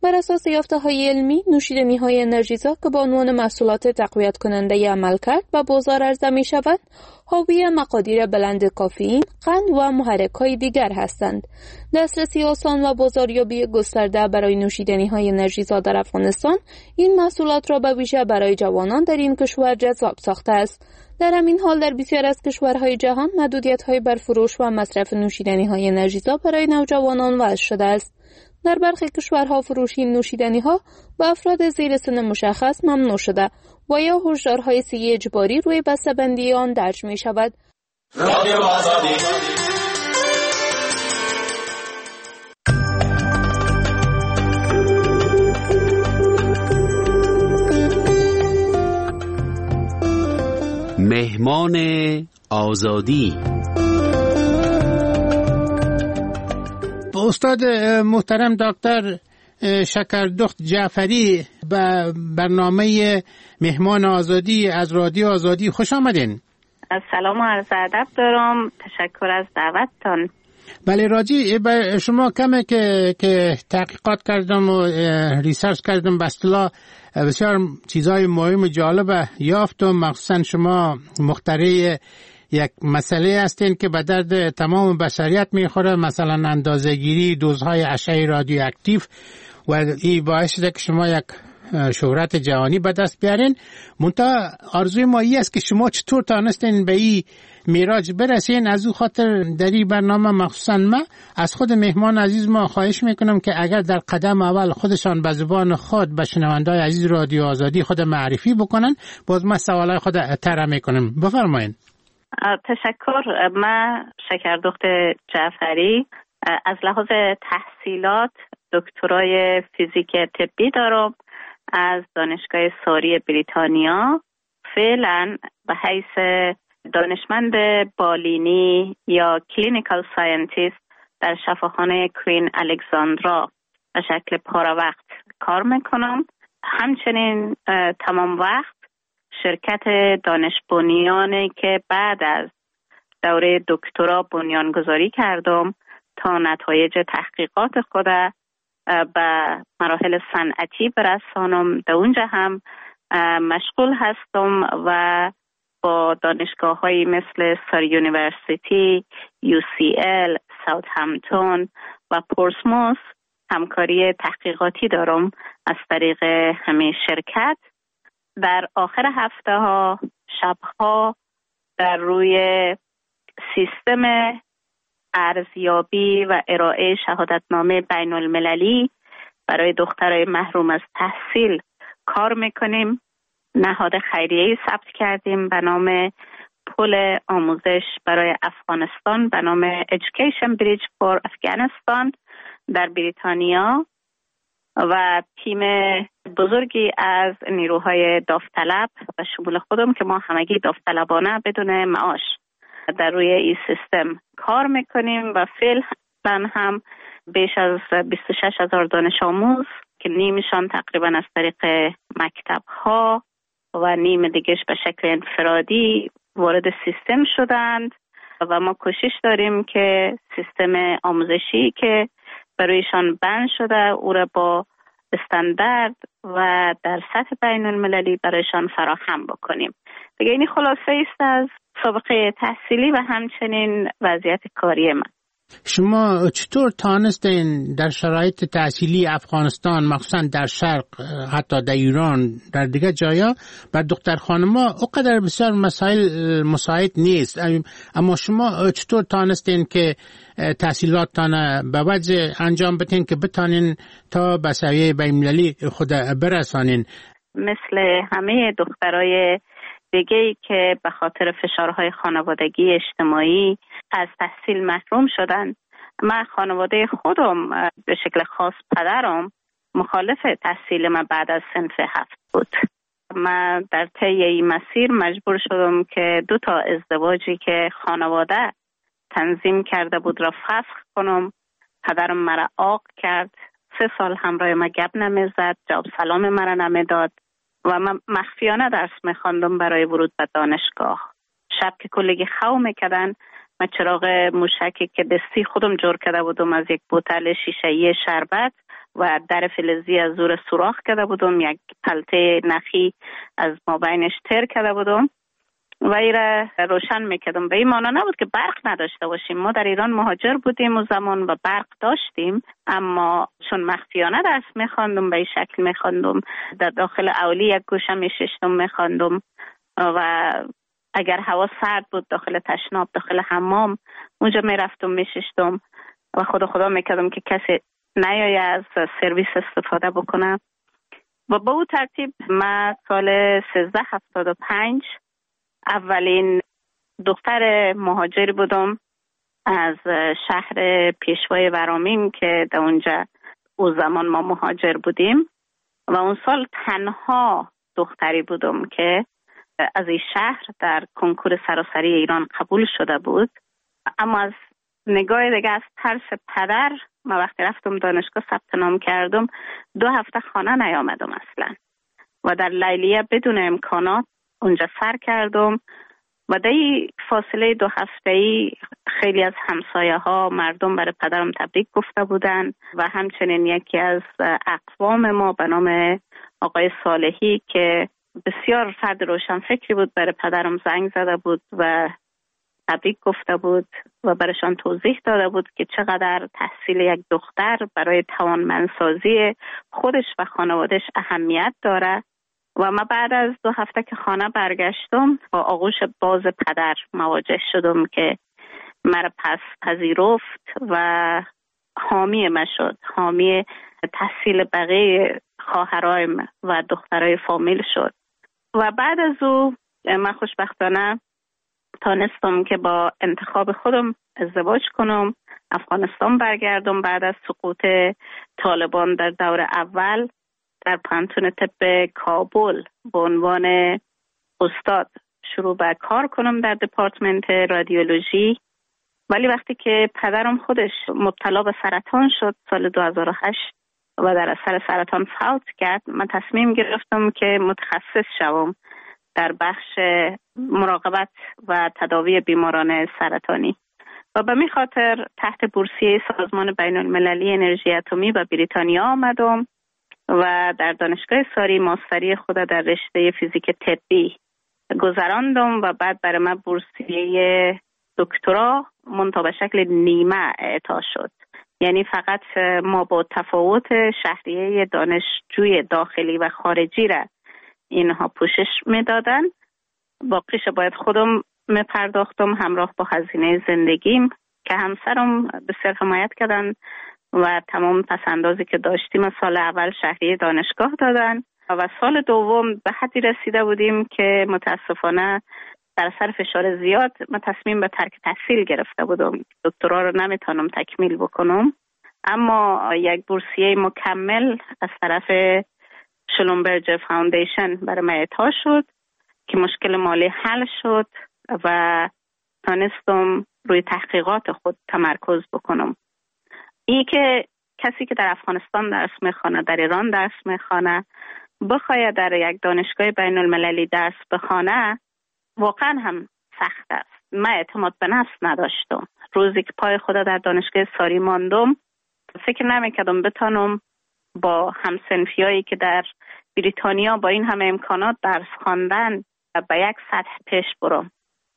[SPEAKER 15] بر اساس یافته‌های علمی، نوشیدنی‌های انرژیزا که با عنوان محصولات تقویت کننده عملکرد به بازار عرضه می‌شوند، حاوی مقادیر بلند کافئین، قند و محرک‌های دیگر هستند. دسترسی آسان و بازاریابی گسترده برای نوشیدنی‌های انرژیزا در افغانستان این محصولات را به ویژه برای جوانان در این کشور جذاب ساخته است. در همین حال در بسیار از کشورهای جهان محدودیت‌های بر فروش و مصرف نوشیدنی‌های انرژیزا برای نوجوانان وضع شده است. در برخی کشورها فروش این نوشیدنی‌ها به افراد زیر سن مشخص ممنوع شده و یا هشدارهای صحی اجباری روی بسته‌بندی آن درج می‌شود.
[SPEAKER 17] مهمان آزادی.
[SPEAKER 2] استاد محترم دکتر شکردخت جعفری به برنامه مهمان آزادی از رادیو آزادی خوش آمدین.
[SPEAKER 21] سلام و عرض ادب دارم. تشکر از دعوتتان.
[SPEAKER 2] بله، راجی به شما کمه که تحقیقات کردم و ریسرچ کردم، به اصطلاح بسیار چیزای مهم جالب یافتم. مخصوصا شما مخترع یک مسئله هستین که به درد تمام بشریت میخوره، مثلا اندازه‌گیری دوزهای اشعه رادیواکتیو، و این باعث شده که شما یک شهرت جهانی به دست بیارین. منتها آرزوی ما این است که شما چطور تانستین به این میراج برسین. از او خاطر در این برنامه مخصوصا ما از خود مهمان عزیز ما خواهش میکنم که اگر در قدم اول خودشان به زبان خود به شنوندای عزیز رادیو آزادی خود معرفی بکنن، باز ما سوالای خود طرح میکنم. بفرمایید.
[SPEAKER 21] تشکر. من شکردخت جعفری از لحاظ تحصیلات دکترای فیزیک طبی دارم از دانشگاه ساری بریتانیا. فعلا به حیث دانشمند بالینی یا کلینیکال ساینتیست در شفاخانه کوین الکساندرا به شکل پاره وقت کار میکنم. همچنین تمام وقت شرکت دانش بنیانی که بعد از دوره دکترا بنیانگذاری کردم تا نتایج تحقیقات خود به مراحل صنعتی برسانم، در اونجا هم مشغول هستم و با دانشگاه‌هایی مثل ساری یونیورسیتی، UCL، ساوثهمپتون و پورسموث همکاری تحقیقاتی دارم از طریق همین شرکت. در آخر هفته ها شبها در روی سیستم ارزیابی و ارائه شهادتنامه بین المللی برای دخترای محروم از تحصیل کار میکنیم. نهاد خیریه‌ای ثبت کردیم به نام پل آموزش برای افغانستان به نام Education Bridge for Afghanistan در بریتانیا و تیم بزرگی از نیروهای داوطلب و شمول خودم که ما همگی داوطلبانه بدون معاش در روی این سیستم کار میکنیم و فعلا هم بیش از 26,000 دانش آموز که نیمشان تقریبا از طریق مکتب ها و نیم دیگهش به شکل انفرادی وارد سیستم شدند و ما کوشش داریم که سیستم آموزشی که برایشان بند شده او را با استاندارد و در سطح بین المللی برایشان فراهم بکنیم. دیگه این خلاصه است از سابقه تحصیلی و همچنین وضعیت کاری من.
[SPEAKER 2] شما چطور تانستین در شرایط تحصیلی افغانستان، مخصوصا در شرق، حتی در ایران، در دیگه جایا، بر دختر خانم‌ها اونقدر بسیار مسائل مساعد نیست، اما شما چطور تانستین که تحصیلاتتان به وجه انجام بدین که بتانین تا به سویه بین‌المللی خود برسانین؟
[SPEAKER 21] مثل همه دخترای دیگه‌ای که به خاطر فشارهای خانوادگی اجتماعی از تحصیل محروم شدن، من خانواده خودم به شکل خاص پدرم مخالف تحصیل من بعد از صنف 7 بود. من در طی این مسیر مجبور شدم که 2 ازدواجی که خانواده تنظیم کرده بود را فسخ کنم. پدرم مرا عاق کرد، 3 سال همراه من گپ نمیزد، جواب سلام مرا نمیداد و من مخفیانه درس میخواندم برای ورود به دانشگاه. شب که کلگی خو میکردن، من چراغ موشکی که دستی خودم جور کرده بودم از یک بوتل شیشه‌ای شربت و در فلزی از زور سوراخ کرده بودم، یک پلته نخی از ما بینش تر کرده بودم و ایره روشن میکردم. به این معنا نبود که برق نداشته باشیم. ما در ایران مهاجر بودیم و زمان و برق داشتیم، اما چون مخفیانه درس میخواندم به این شکل میخواندم، در داخل اولی یک گوشه میششتم میخواندم و اگر هوا سرد بود داخل تشناب داخل حمام اونجا میرفتم میششتم و خدا میکردم که کسی نیایه از سرویس استفاده بکنه. و با اون ترتیب من سال 1375 اولین دختر مهاجر بودم از شهر پیشوای ورامین که در اونجا او زمان ما مهاجر بودیم و اون سال تنها دختری بودم که از این شهر در کنکور سراسری ایران قبول شده بود. اما از نگاه دیگه از ترس پدر من وقتی رفتم دانشگاه ثبت نام کردم 2 هفته خانه نیامدم اصلا و در لیلیه بدون امکانات اونجا سر کردم و در این فاصله 2 هفته‌ای خیلی از همسایه ها مردم برای پدرم تبریک گفته بودن و همچنین یکی از اقوام ما به نام آقای صالحی که بسیار فرد روشن فکری بود برای پدرم زنگ زده بود و تبریک گفته بود و برایشان توضیح داده بود که چقدر تحصیل یک دختر برای توانمندسازی خودش و خانوادش اهمیت داره. و من بعد از 2 هفته که خانه برگشتم با آغوش باز پدر مواجه شدم که مرا پس پذیرفت و حامی من شد، حامی تحصیل بقیه خواهرایم و دخترای فامیل شد. و بعد از او من خوشبختانه تانستم که با انتخاب خودم ازدواج کنم، افغانستان برگردم. بعد از سقوط طالبان در دور اول در پانتون طب کابل به عنوان استاد شروع به کار کنم در دپارتمنت رادیولوژی. ولی وقتی که پدرم خودش مبتلا به سرطان شد سال 2008 و در اثر سرطان فوت کرد، من تصمیم گرفتم که متخصص شوم در بخش مراقبت و تداوی بیماران سرطانی و به می خاطر تحت بورسیه سازمان بین المللی انرژی اتمی و بریتانیا آمدم و در دانشگاه ساری ماستری خود در رشته فیزیک طبی گذراندم و بعد برای من بورسیه دکترا منتها به شکل نیمه اعطا شد. یعنی فقط ما با تفاوت شهریه دانشجوی داخلی و خارجی را اینها پوشش میدادن، باقیش باید خودم میپرداختم همراه با هزینه زندگیم که همسرم بسیار حمایت کردن و تمام پسندازی که داشتیم سال اول شهریه دانشگاه دادن و سال دوم به حدی رسیده بودیم که متاسفانه در اثر فشار زیاد من تصمیم به ترک تحصیل گرفته بودم. دکترا رو نمیتونم تکمیل بکنم، اما یک بورسیه مکمل از طرف شلومبرج فاوندیشن برای من اعطا شد که مشکل مالی حل شد و تانستم روی تحقیقات خود تمرکز بکنم. این که کسی که در افغانستان درس میخوانه، در ایران درس میخوانه، بخواید در یک دانشگاه بین المللی درس بخوانه واقعا هم سخت است. من اعتماد به نفس نداشتم. روزی که پای خدا در دانشگاه ساری ماندم فکر نمیکردم بتانم با همسنفیایی که در بریتانیا با این همه امکانات درس خواندن به یک سطح پیش برم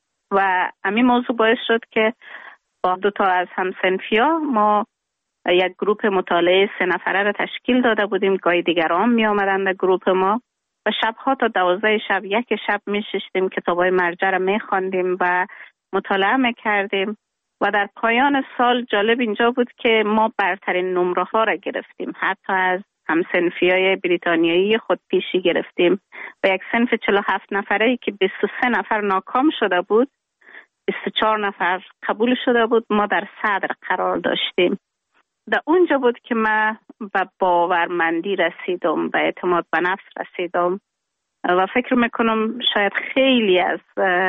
[SPEAKER 21] و همین موضوع باعث شد که با 2 تا از همسنفیا ما یک گروپ مطالعه 3 نفره را تشکیل داده بودیم. گاهی دیگران می آمدن در گروپ ما و شبها تا 12 شب یک شب می ششتیم، کتابای مرجع را می خواندیم و مطالعه می کردیم و در پایان سال جالب اینجا بود که ما برترین نمره ها را گرفتیم. حتی از همسنفیای بریتانیایی خود پیشی گرفتیم و یک صنف 47 نفره که 23 نفر ناکام شده بود 24 نفر قبول شده بود، ما در صدر قرار داشتیم. در اونجا بود که من به باورمندی رسیدم، به اعتماد به نفس رسیدم و فکر میکنم شاید خیلی از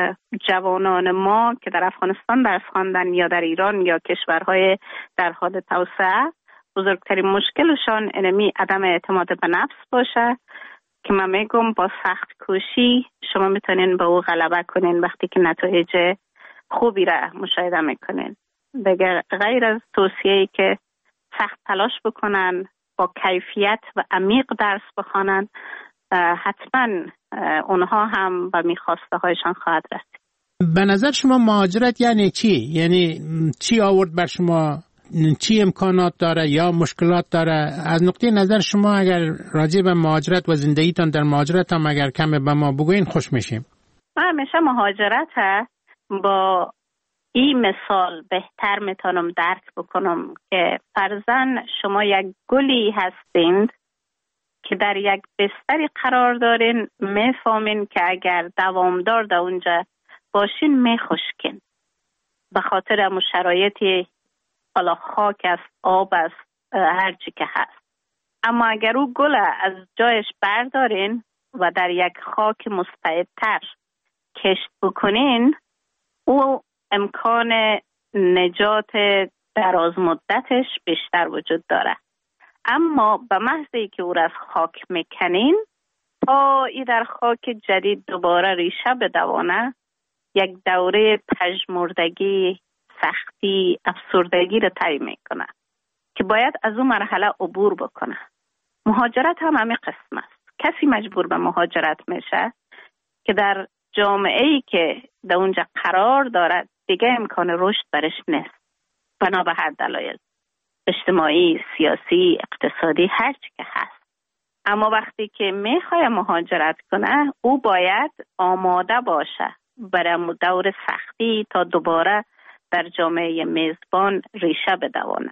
[SPEAKER 21] جوانان ما که در افغانستان درس خواندن یا در ایران یا کشورهای در حال توسعه، بزرگترین مشکلشان اینمی عدم اعتماد به نفس باشه که من میگم با سخت کوشی شما میتونین به او غلبه کنین وقتی که نتایج خوبی را مشاهده میکنین. دیگه غیر از توصیه‌ای که سخت تلاش بکنن، با کیفیت و عمیق درس بخوانند، حتما اونها هم به میخواسته هایشان خواهد رسید.
[SPEAKER 2] به نظر شما مهاجرت یعنی چی؟ یعنی چی آورد بر شما؟ چی امکانات داره یا مشکلات داره؟ از نقطه نظر شما اگر راجع به مهاجرت و زندگیتان در مهاجرت هم اگر کمی به ما بگوین خوش میشیم.
[SPEAKER 21] همیشه مهاجرت با این مثال بهتر میتونم درک بکنم که فرضاً شما یک گلی هستید که در یک بستری قرار دارین، میفهمین که اگر دوامدار در اونجا باشین میخشکین به خاطر همون شرایطی، حالا خاک است، آب است، هر چی که هست. اما اگر او گل از جایش بردارین و در یک خاک مستعدتر کشت بکنین، او امکان نجات دراز مدتش بیشتر وجود داره. اما به محضی که او را از خاک میکنین تا ای در خاک جدید دوباره ریشه بدوانه، یک دوره پژمردگی، سختی، افسردگی را طی میکنه که باید از اون مرحله عبور بکنه. مهاجرت هم همین قسم است. کسی مجبور به مهاجرت میشه که در جامعه‌ای که در اونجا قرار دارد دیگه امکان رشد برش نیست، بنا به هر دلایل اجتماعی، سیاسی، اقتصادی، هر چی که هست. اما وقتی که میخواد مهاجرت کنه، او باید آماده باشه برای دور سختی تا دوباره در جامعه میزبان ریشه بدوانه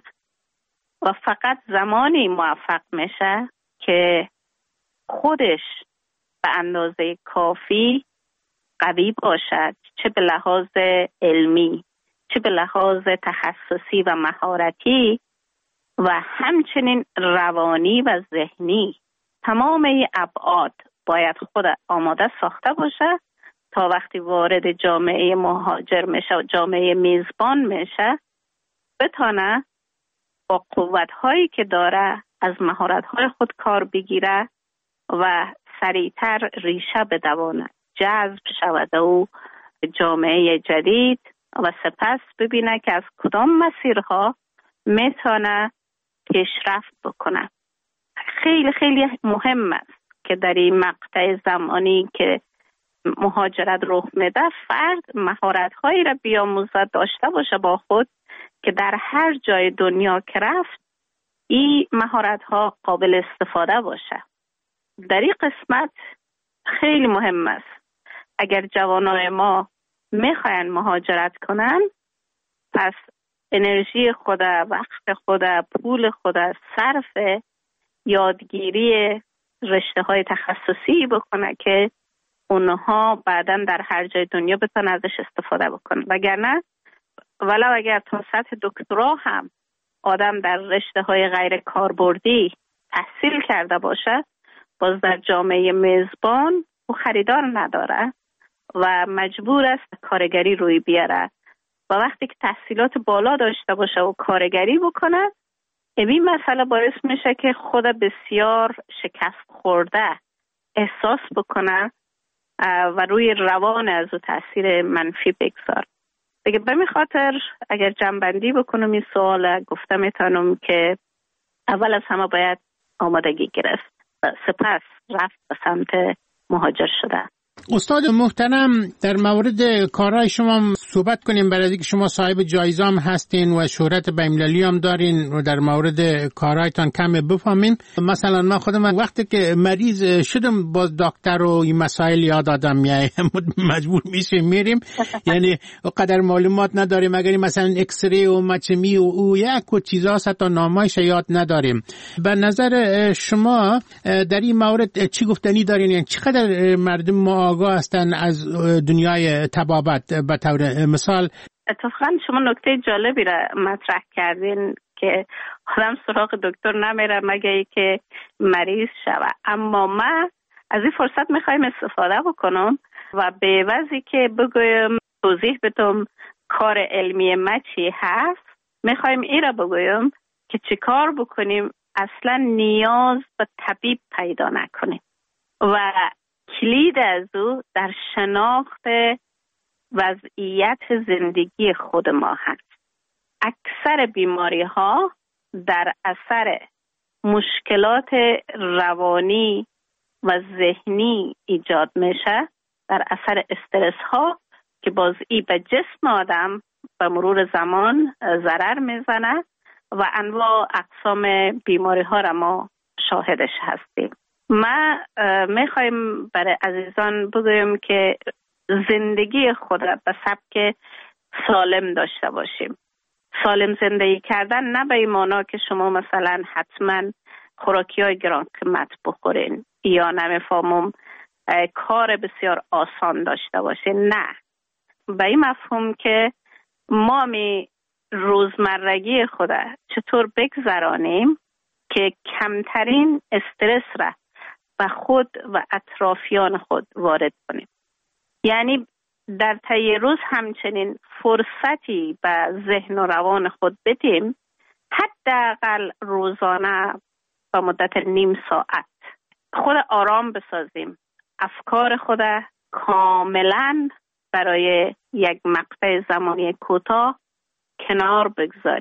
[SPEAKER 21] و فقط زمانی موفق میشه که خودش به اندازه کافی قوی باشد، چه به لحاظ علمی، چه به لحاظ تخصصی و مهارتی و همچنین روانی و ذهنی. تمام این ابعاد باید خود آماده ساخته باشه تا وقتی وارد جامعه مهاجر میشه و جامعه میزبان میشه بتونه با قوت‌هایی که داره از مهارت‌های خود کار بگیره و سریعتر ریشه بدوانه، جذب شود و جامعه جدید و سپس ببینه که از کدام مسیرها میتونه پیشرفت بکنه. خیلی خیلی مهم است که در این مقطع زمانی که مهاجرت رخ میده فرد مهارت‌هایی را بیاموزد، داشته باشه با خود که در هر جای دنیا که رفت این مهارت‌ها قابل استفاده باشه. در این قسمت خیلی مهم است. اگر جوانای ما میخواین مهاجرت کنن، پس انرژی خود، وقت خود، پول خود صرف یادگیری رشته‌های تخصصی بکنه که اونها بعداً در هر جای دنیا بتونن ازش استفاده بکنن. وگرنه ولو اگر تا سطح دکترا هم آدم در رشته‌های غیر کاربردی تحصیل کرده باشه، باز در جامعه میزبان او خریدار نداره و مجبور است کارگری روی بیاره و وقتی که تحصیلات بالا داشته باشه و کارگری بکنه، این مسئله باعث میشه که خود بسیار شکست خورده احساس بکنه و روی روان از او تاثیر منفی بگذار. دیگه به می خاطر اگر جنبندی بکنم این سوال، گفته میتونم که اول از همه باید آمادگی گرفت، سپس رفت به سمت مهاجر شده.
[SPEAKER 2] استاد محترم، در مورد کارهای شما صحبت کنیم، برای اینکه شما صاحب جایزه هم هستین و شهرت بین‌المللی هم دارین و در مورد کارهایتان کم بفهمیم. مثلا من خودم وقتی که مریض شدم باز دکتر و این مسائل یاد آدم یعنی مجبور میشیم میریم یعنی قدر معلومات نداریم، اگر مثلا ایکس ری و مچمی و او یک و چیزاست تا نامایش یاد نداریم. به نظر شما در این مورد چی گفتنی دارین؟ یعنی چقدر مردم ما آگاه هستن از دنیای طبابت؟ به طور مثال
[SPEAKER 21] اتفاقا شما نکته جالبی را مطرح کردین که آدم سراغ دکتر نمیره مگه ای که مریض شود. اما من از این فرصت میخوایم استفاده بکنم و به عوضی که بگویم توضیح بدم کار علمی ما چی هست، میخوایم این را بگویم که چی کار بکنیم اصلا نیاز به طبیب پیدا نکنیم و کلید از او در شناخت وضعیت زندگی خود ما هست. اکثر بیماری ها در اثر مشکلات روانی و ذهنی ایجاد میشه در اثر استرس ها که باز ای به جسم آدم به مرور زمان ضرر میزنه و انواع اقسام بیماری ها را ما شاهدش هستیم. ما میخوایم برای عزیزان بگویم که زندگی خود را به سبک سالم داشته باشیم. سالم زندگی کردن نه به این معنا که شما مثلا حتما خوراکی های گران قیمت بخورین یا نمیفهمم کار بسیار آسان داشته باشین، نه، به این مفهوم که ما می روزمرگی خود چطور بگذرانیم که کمترین استرس را به خود و اطرافیان خود وارد کنیم. یعنی در طی روز همچنین فرصتی به ذهن و روان خود بدیم، حداقل روزانه به مدت نیم ساعت خود آرام بسازیم، افکار خود کاملا برای یک مقطع زمانی کوتاه کنار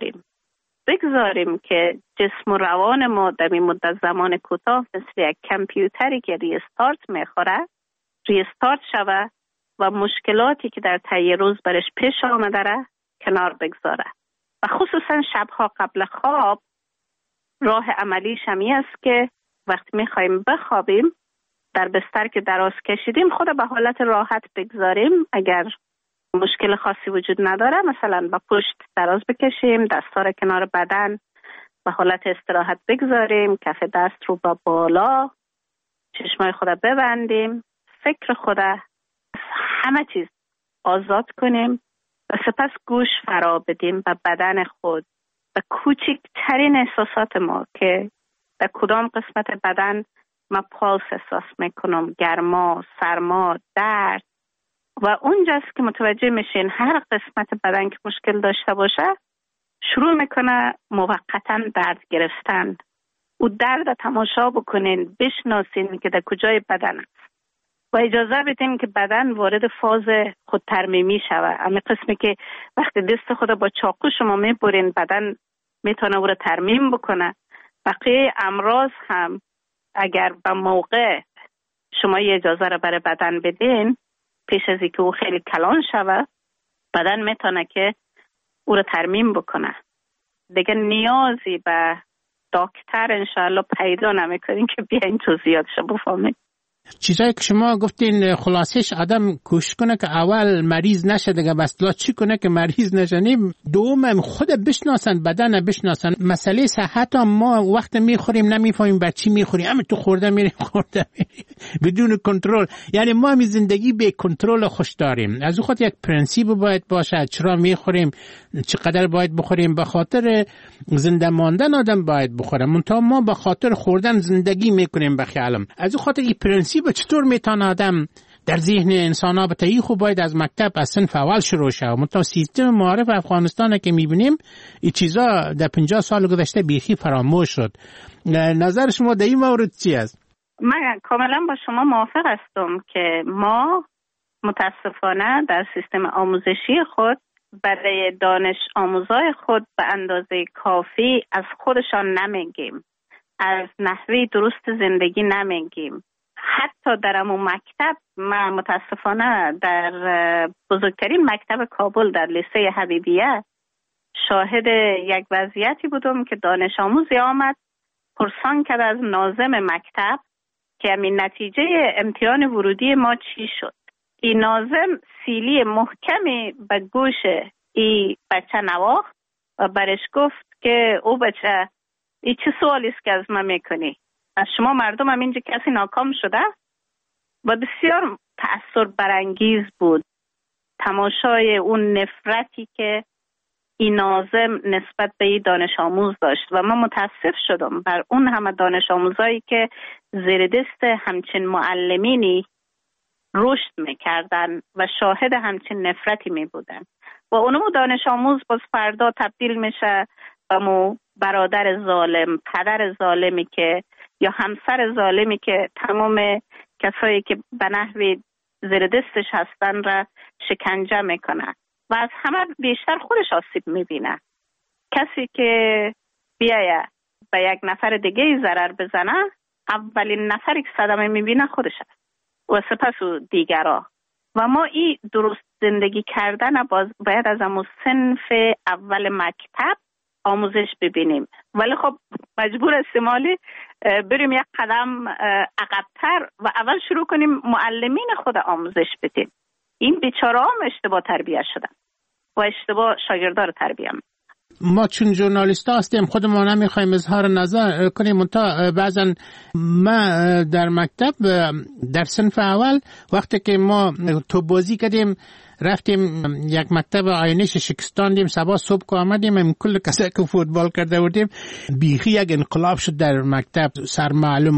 [SPEAKER 21] بگذاریم که جسم و روان ما در این مدت زمان کوتاه مثل یک کامپیوتری که ریستارت میخوره ریستارت شوه و مشکلاتی که در طی روز برش پیش آمده را کنار بگذاره. و خصوصا شبها قبل خواب راه عملیش همی است که وقتی میخوایم بخوابیم در بستر که دراز کشیدیم خود به حالت راحت بگذاریم. اگر مشکل خاصی وجود نداره مثلا با پشت دراز بکشیم، دستا را کنار بدن به حالت استراحت بگذاریم، کف دست رو با بالا، چشمای خود ببندیم، فکر خود همه چیز آزاد کنیم و سپس گوش فرا بدیم به بدن خود، به کوچکترین احساسات ما که در کدام قسمت بدن ما پالس احساس میکنم، گرما، سرما، درد، و اونجاست که متوجه میشین هر قسمت بدن که مشکل داشته باشه شروع میکنه موقتا درد گرفتن. او درد تماشا بکنین، بشناسین که در کجای بدن است و اجازه بدین که بدن وارد فاز خود ترمیمی شوه. اما قسمی که وقتی دست خود با چاقو شما میبرین بدن میتونه او را ترمیم بکنه. بقیه امراض هم اگر به موقع شما یه اجازه را برای بدن بدین پیش از اینکه او خیلی کلان شوه بدن میتونه که او را ترمیم بکنه. دیگه نیازی به دکتر انشاءالله پیدا نمیکنین که بیاین توضیحاتشو بفهمید.
[SPEAKER 2] چیزایی که شما گفتین خلاصش آدم کوشش کنه که اول مریض نشه دیگه بس چی کنه که مریض نشنیم. دوم خود بشناسن، بدن بشناسن. مسئله صحت هم ما وقت میخوریم نمیفهمیم بر چی میخوریم، همین تو خورده میریم بدون کنترل. یعنی ما می زندگی به کنترل خوش داریم. از خود یک پرنسیپ باید باشه چرا میخوریم، چقدر باید بخوریم. به خاطر زنده ماندن آدم باید بخوره، منتها ما به خاطر خوردن زندگی میکنیم به خیالم. از خاطر این پرنسیپ چطور میتونه آدم در ذهن انسان ها بتایی خوب باید از مکتب از صنف اول شروع شه. منتها سیستم معارف افغانستان که میبینیم این چیزا در 50 سال گذشته بیخی فراموش شد. نظر شما در این مورد چی است؟
[SPEAKER 21] من کاملا با شما موافق هستم که ما متاسفانه در سیستم آموزشی خود برای دانش آموزای خود به اندازه کافی از خودشان نمیگیم، از نحوه درست زندگی نمیگیم. حتی در امو مکتب من متاسفانه در بزرگترین مکتب کابل در لیسه حبیبیه شاهد یک وضعیتی بودم که دانش آموزی آمد پرسان کرد از ناظم مکتب که همین نتیجه امتحان ورودی ما چی شد. این ناظم سیلی محکمی به گوش این بچه نواخت و برش گفت که او بچه این چه سوالی است که از من میکنی؟ از شما مردم هم اینجا کسی ناکام شده؟ و بسیار تأثیر برانگیز بود تماشای اون نفرتی که این ناظم نسبت به این دانش آموز داشت و من متاسف شدم بر اون همه دانش آموزایی که زیر دست همچین معلمینی رشد میکردن و شاهد همچین نفرتی میبودن و اونمو دانش آموز باز فردا تبدیل میشه به مو برادر ظالم، پدر ظالمی که یا همسر ظالمی که تمام کسایی که به نحوی زیر دستش هستن را شکنجه میکنه و از همه بیشتر خودش آسیب میبینه. کسی که بیایه به یک نفر دیگه ضرر بزنه، اولین نفری که صدمه میبینه خودش است و سپس و دیگرها. و ما این درست زندگی کردن باید از همون صنف اول مکتب آموزش ببینیم. ولی خب مجبور هستیم مالی بریم یک قدم عقب‌تر و اول شروع کنیم معلمین خود آموزش بدیم. این بیچاره هم اشتباه تربیت شدن و اشتباه شاگردان رو تربیت می‌کنن.
[SPEAKER 2] ما چون ژورنالیست هستیم خودمون نمیخوایم اظهار نظر کنیم. تا بعضا ما در مکتب در صنف اول وقتی که ما تو بازی کردیم رفتیم یک مکتب آینش شکستاندیم، صبح صبح که آمدیم کل کسایی که فوتبال کرده بودیم بیخی یک انقلاب شد در مکتب. سر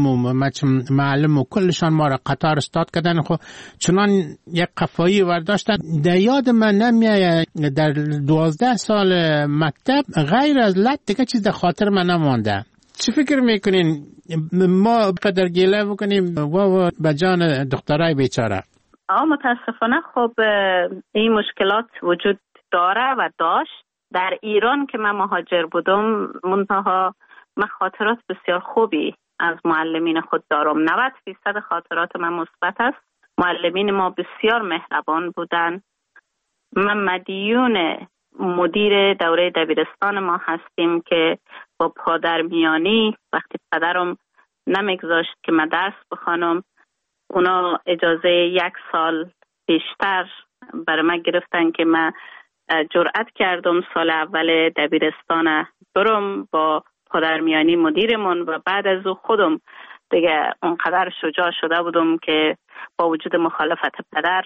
[SPEAKER 2] معلم و کلشان ما را قطار استاد کردن. خب چنان یک قفایی ورداشتن. در یاد من نمیاد در 12 سال مکتب غیر از لط دیگه چیز در خاطر من نمانده. چی فکر میکنین ما قدر گله بکنیم و به جان دخترای بیچاره؟
[SPEAKER 21] متاسفانه خب این مشکلات وجود داره و داشت. در ایران که من مهاجر بودم منتها من خاطرات بسیار خوبی از معلمین خود دارم. 90% خاطرات من مثبت است. معلمین ما بسیار مهربان بودن. من مدیون مدیر دوره دبیرستان ما هستیم که با پادرمیانی وقتی پدرم نمیگذاشت که من درس بخوانم، اونا اجازه 1 سال بیشتر برای من گرفتن که من جرأت کردم سال اول دبیرستان برم با پادرمیانی مدیرمون و بعد از او خودم دیگه اونقدر شجاع شده بودم که با وجود مخالفت پدر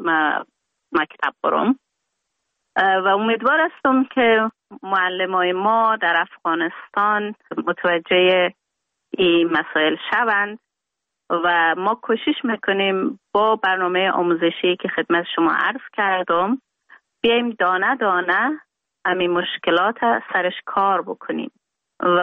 [SPEAKER 21] مکتب برم و امیدوار هستم که معلمای ما در افغانستان متوجه این مسائل شوند و ما کوشش میکنیم با برنامه آموزشی که خدمت شما عرض کردم بیایم دانه دانه همین مشکلات سرش کار بکنیم و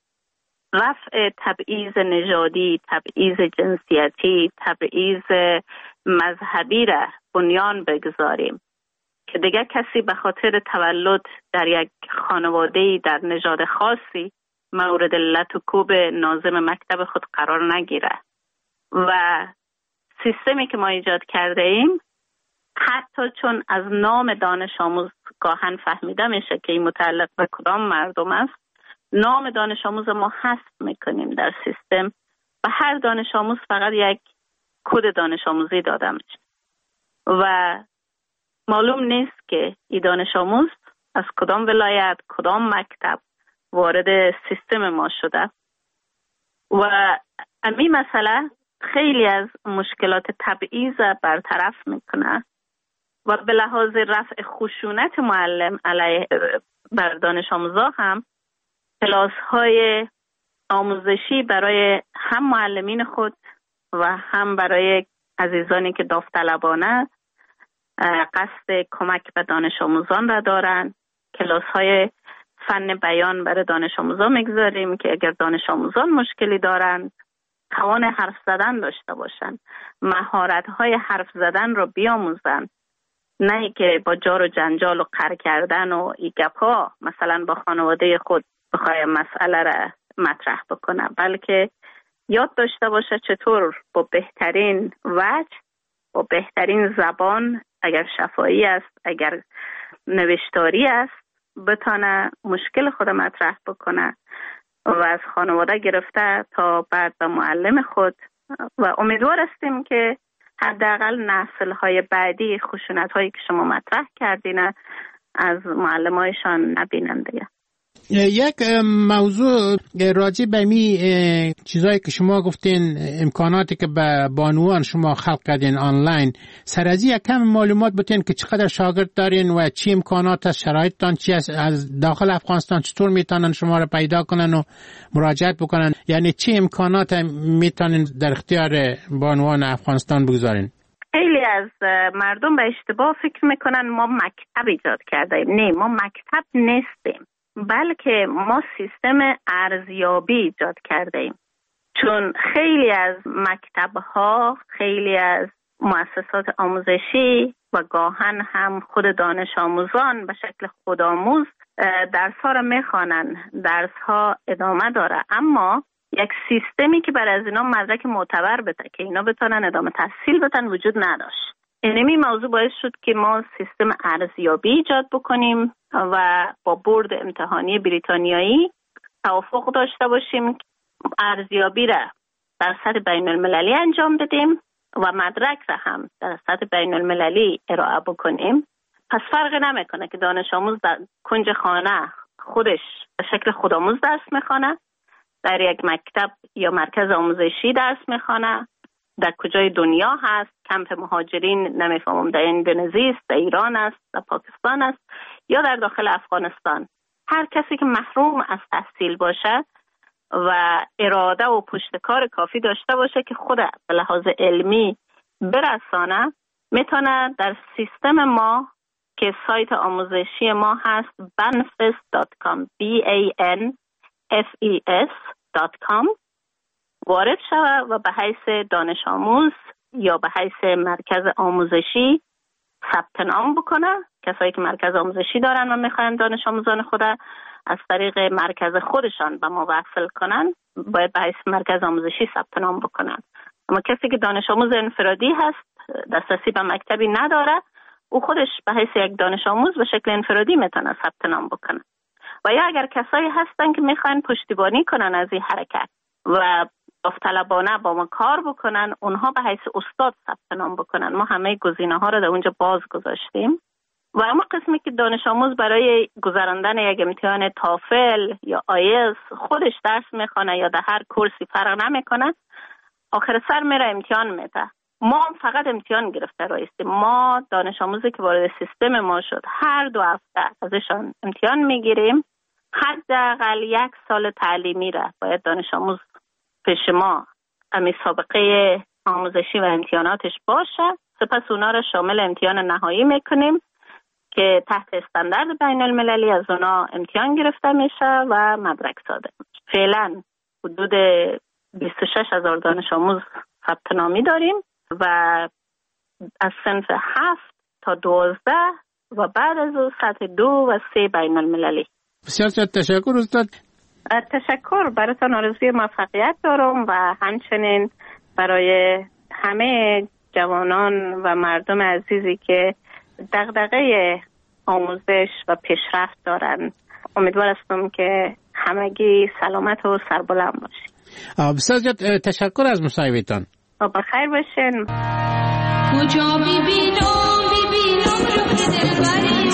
[SPEAKER 21] رفع تبعیض نژادی، تبعیض جنسیتی، تبعیض مذهبی را بنیان بگذاریم که دیگه کسی به خاطر تولد در یک خانواده‌ای در نژاد خاصی مورد لط و کوب ناظم مکتب خود قرار نگیره. و سیستمی که ما ایجاد کرده ایم حتی چون از نام دانش آموز گاهن فهمیده میشه که این متعلق به کدام مردم است، نام دانش آموز ما حذف میکنیم در سیستم و هر دانش آموز فقط یک کد دانش آموزی داده میشه و معلوم نیست که این دانش آموز از کدام ولایت کدام مکتب وارد سیستم ما شده و این مسئله خیلی از مشکلات تبعیض برطرف میکنه و به لحاظ رفع خشونت معلم علیه بر دانش آموزا هم کلاس های آموزشی برای هم معلمین خود و هم برای عزیزانی که داوطلبانه قصد کمک به دانش آموزان را دارن، کلاس های فن بیان برای دانش آموزان میگذاریم که اگر دانش آموزان مشکلی دارند توان حرف زدن داشته باشن، مهارت های حرف زدن رو بیاموزن، نه که با جار و جنجال و قهر کردن و این گپا مثلا با خانواده خود بخوای مسئله را مطرح بکنه، بلکه یاد داشته باشه چطور با بهترین وجه با بهترین زبان، اگر شفاهی است اگر نوشتاری است، بتانه مشکل خود مطرح بکنه و از خانواده گرفته تا بعد به معلم خود و امیدوار هستیم که حداقل نسل‌های بعدی خشونت‌هایی که شما مطرح کردین از معلم‌هایشان نبینن دیگه.
[SPEAKER 2] یک موضوع راجع به می چیزایی که شما گفتین، امکاناتی که به بانوان شما خلق کردین آنلاین، سر از این کم معلومات بتین که چقدر شاگرد دارین و چی امکانات است، شرایطتان چی است، از داخل افغانستان چطور میتونن شما را پیدا کنن و مراجعت بکنن، یعنی چی امکانات میتونن در اختیار بانوان افغانستان بگذارین؟
[SPEAKER 21] خیلی از مردم به اشتباه فکر میکنن ما مکتب ایجاد کردیم. نه، ما مکتب نیستیم، بلکه ما سیستم ارزیابی ایجاد کرده ایم. چون خیلی از مکتب‌ها، خیلی از مؤسسات آموزشی و گاهن هم خود دانش آموزان به شکل خودآموز درس ها را میخوانن، درس ها ادامه داره، اما یک سیستمی که برای از اینا مدرک معتبر بده که اینا بتونن ادامه تحصیل بدن وجود نداشت. اینمی موضوع باعث شد که ما سیستم ارزیابی ایجاد بکنیم و با بورد امتحانی بریتانیایی توافق داشته باشیم که ارزیابی را در سطح بین المللی انجام بدیم و مدرک را هم در سطح بین المللی ارائه بکنیم. پس فرقی نمیکنه که دانش آموز در کنج خانه خودش به شکل خودآموز درس میخوانه، در یک مکتب یا مرکز آموزشی درس میخوانه، در کجای دنیا هست، کمپ مهاجرین نمیفهمم در اندونزی است، در ایران است، در پاکستان است یا در داخل افغانستان. هر کسی که محروم از تحصیل باشه و اراده و پشتکار کافی داشته باشه که خود به لحاظ علمی برسانه، میتونه در سیستم ما که سایت آموزشی ما هست banfes.com banfes.com وارد شود و به حیث دانش آموز یا به حیث مرکز آموزشی ثبت نام بکنه. کسایی که مرکز آموزشی دارن و میخواین دانش آموزان خود از طریق مرکز خودشان به ما وصل کنن باید به حیث مرکز آموزشی ثبت نام بکنن. اما کسی که دانش آموز انفرادی هست، دسترسی به مکتبی نداره، او خودش به حیث یک دانش آموز به شکل انفرادی میتونه ثبت نام بکنه. و یا اگر کسایی هستن که میخواین پشتیبانی کنن از این حرکت و داوطلبانه با ما کار بکنن، اونها به حیث استاد ثبت نام بکنن. ما همه گزینه‌ها رو در اونجا باز گذاشتیم. و اما قسمی که دانش آموز برای گذراندن یک امتحان تافل یا آیلتس خودش درس میخونه یا در هر کورسی فرق نمیکنه، آخر سر میره امتحان میده. ما فقط امتحان گرفته رایستیم. ما دانش آموزی که وارد سیستم ما شد هر 2 هفته ازشان امتحان میگیریم. حداقل 1 سال تعلیمی را باید دانش آموز پیش ما امی سابقه آموزشی و امتحاناتش باشه. سپس اونا را شامل امتحان نهایی میکنیم که تحت استاندارد بین المللی از اونا امتحان گرفته میشه و مدرک صادر میشه. فعلا حدود 26,000 دانش آموز ثبت نامی داریم و از صنف 7 تا 12 و بعد از او سطح 2 و 3 بین المللی.
[SPEAKER 2] بسیار تشکر استاد.
[SPEAKER 21] تشکر، براتون آرزوی موفقیت دارم و همچنین برای همه جوانان و مردم عزیزی که دغدغه آموزش و پیشرفت دارن. امیدوار هستم که همگی سلامت و سربلند باشید.
[SPEAKER 2] بسیار تشکر از مصاحبهتان.
[SPEAKER 21] بخیر باشین.
[SPEAKER 3] کجا میبینم رخ دلبری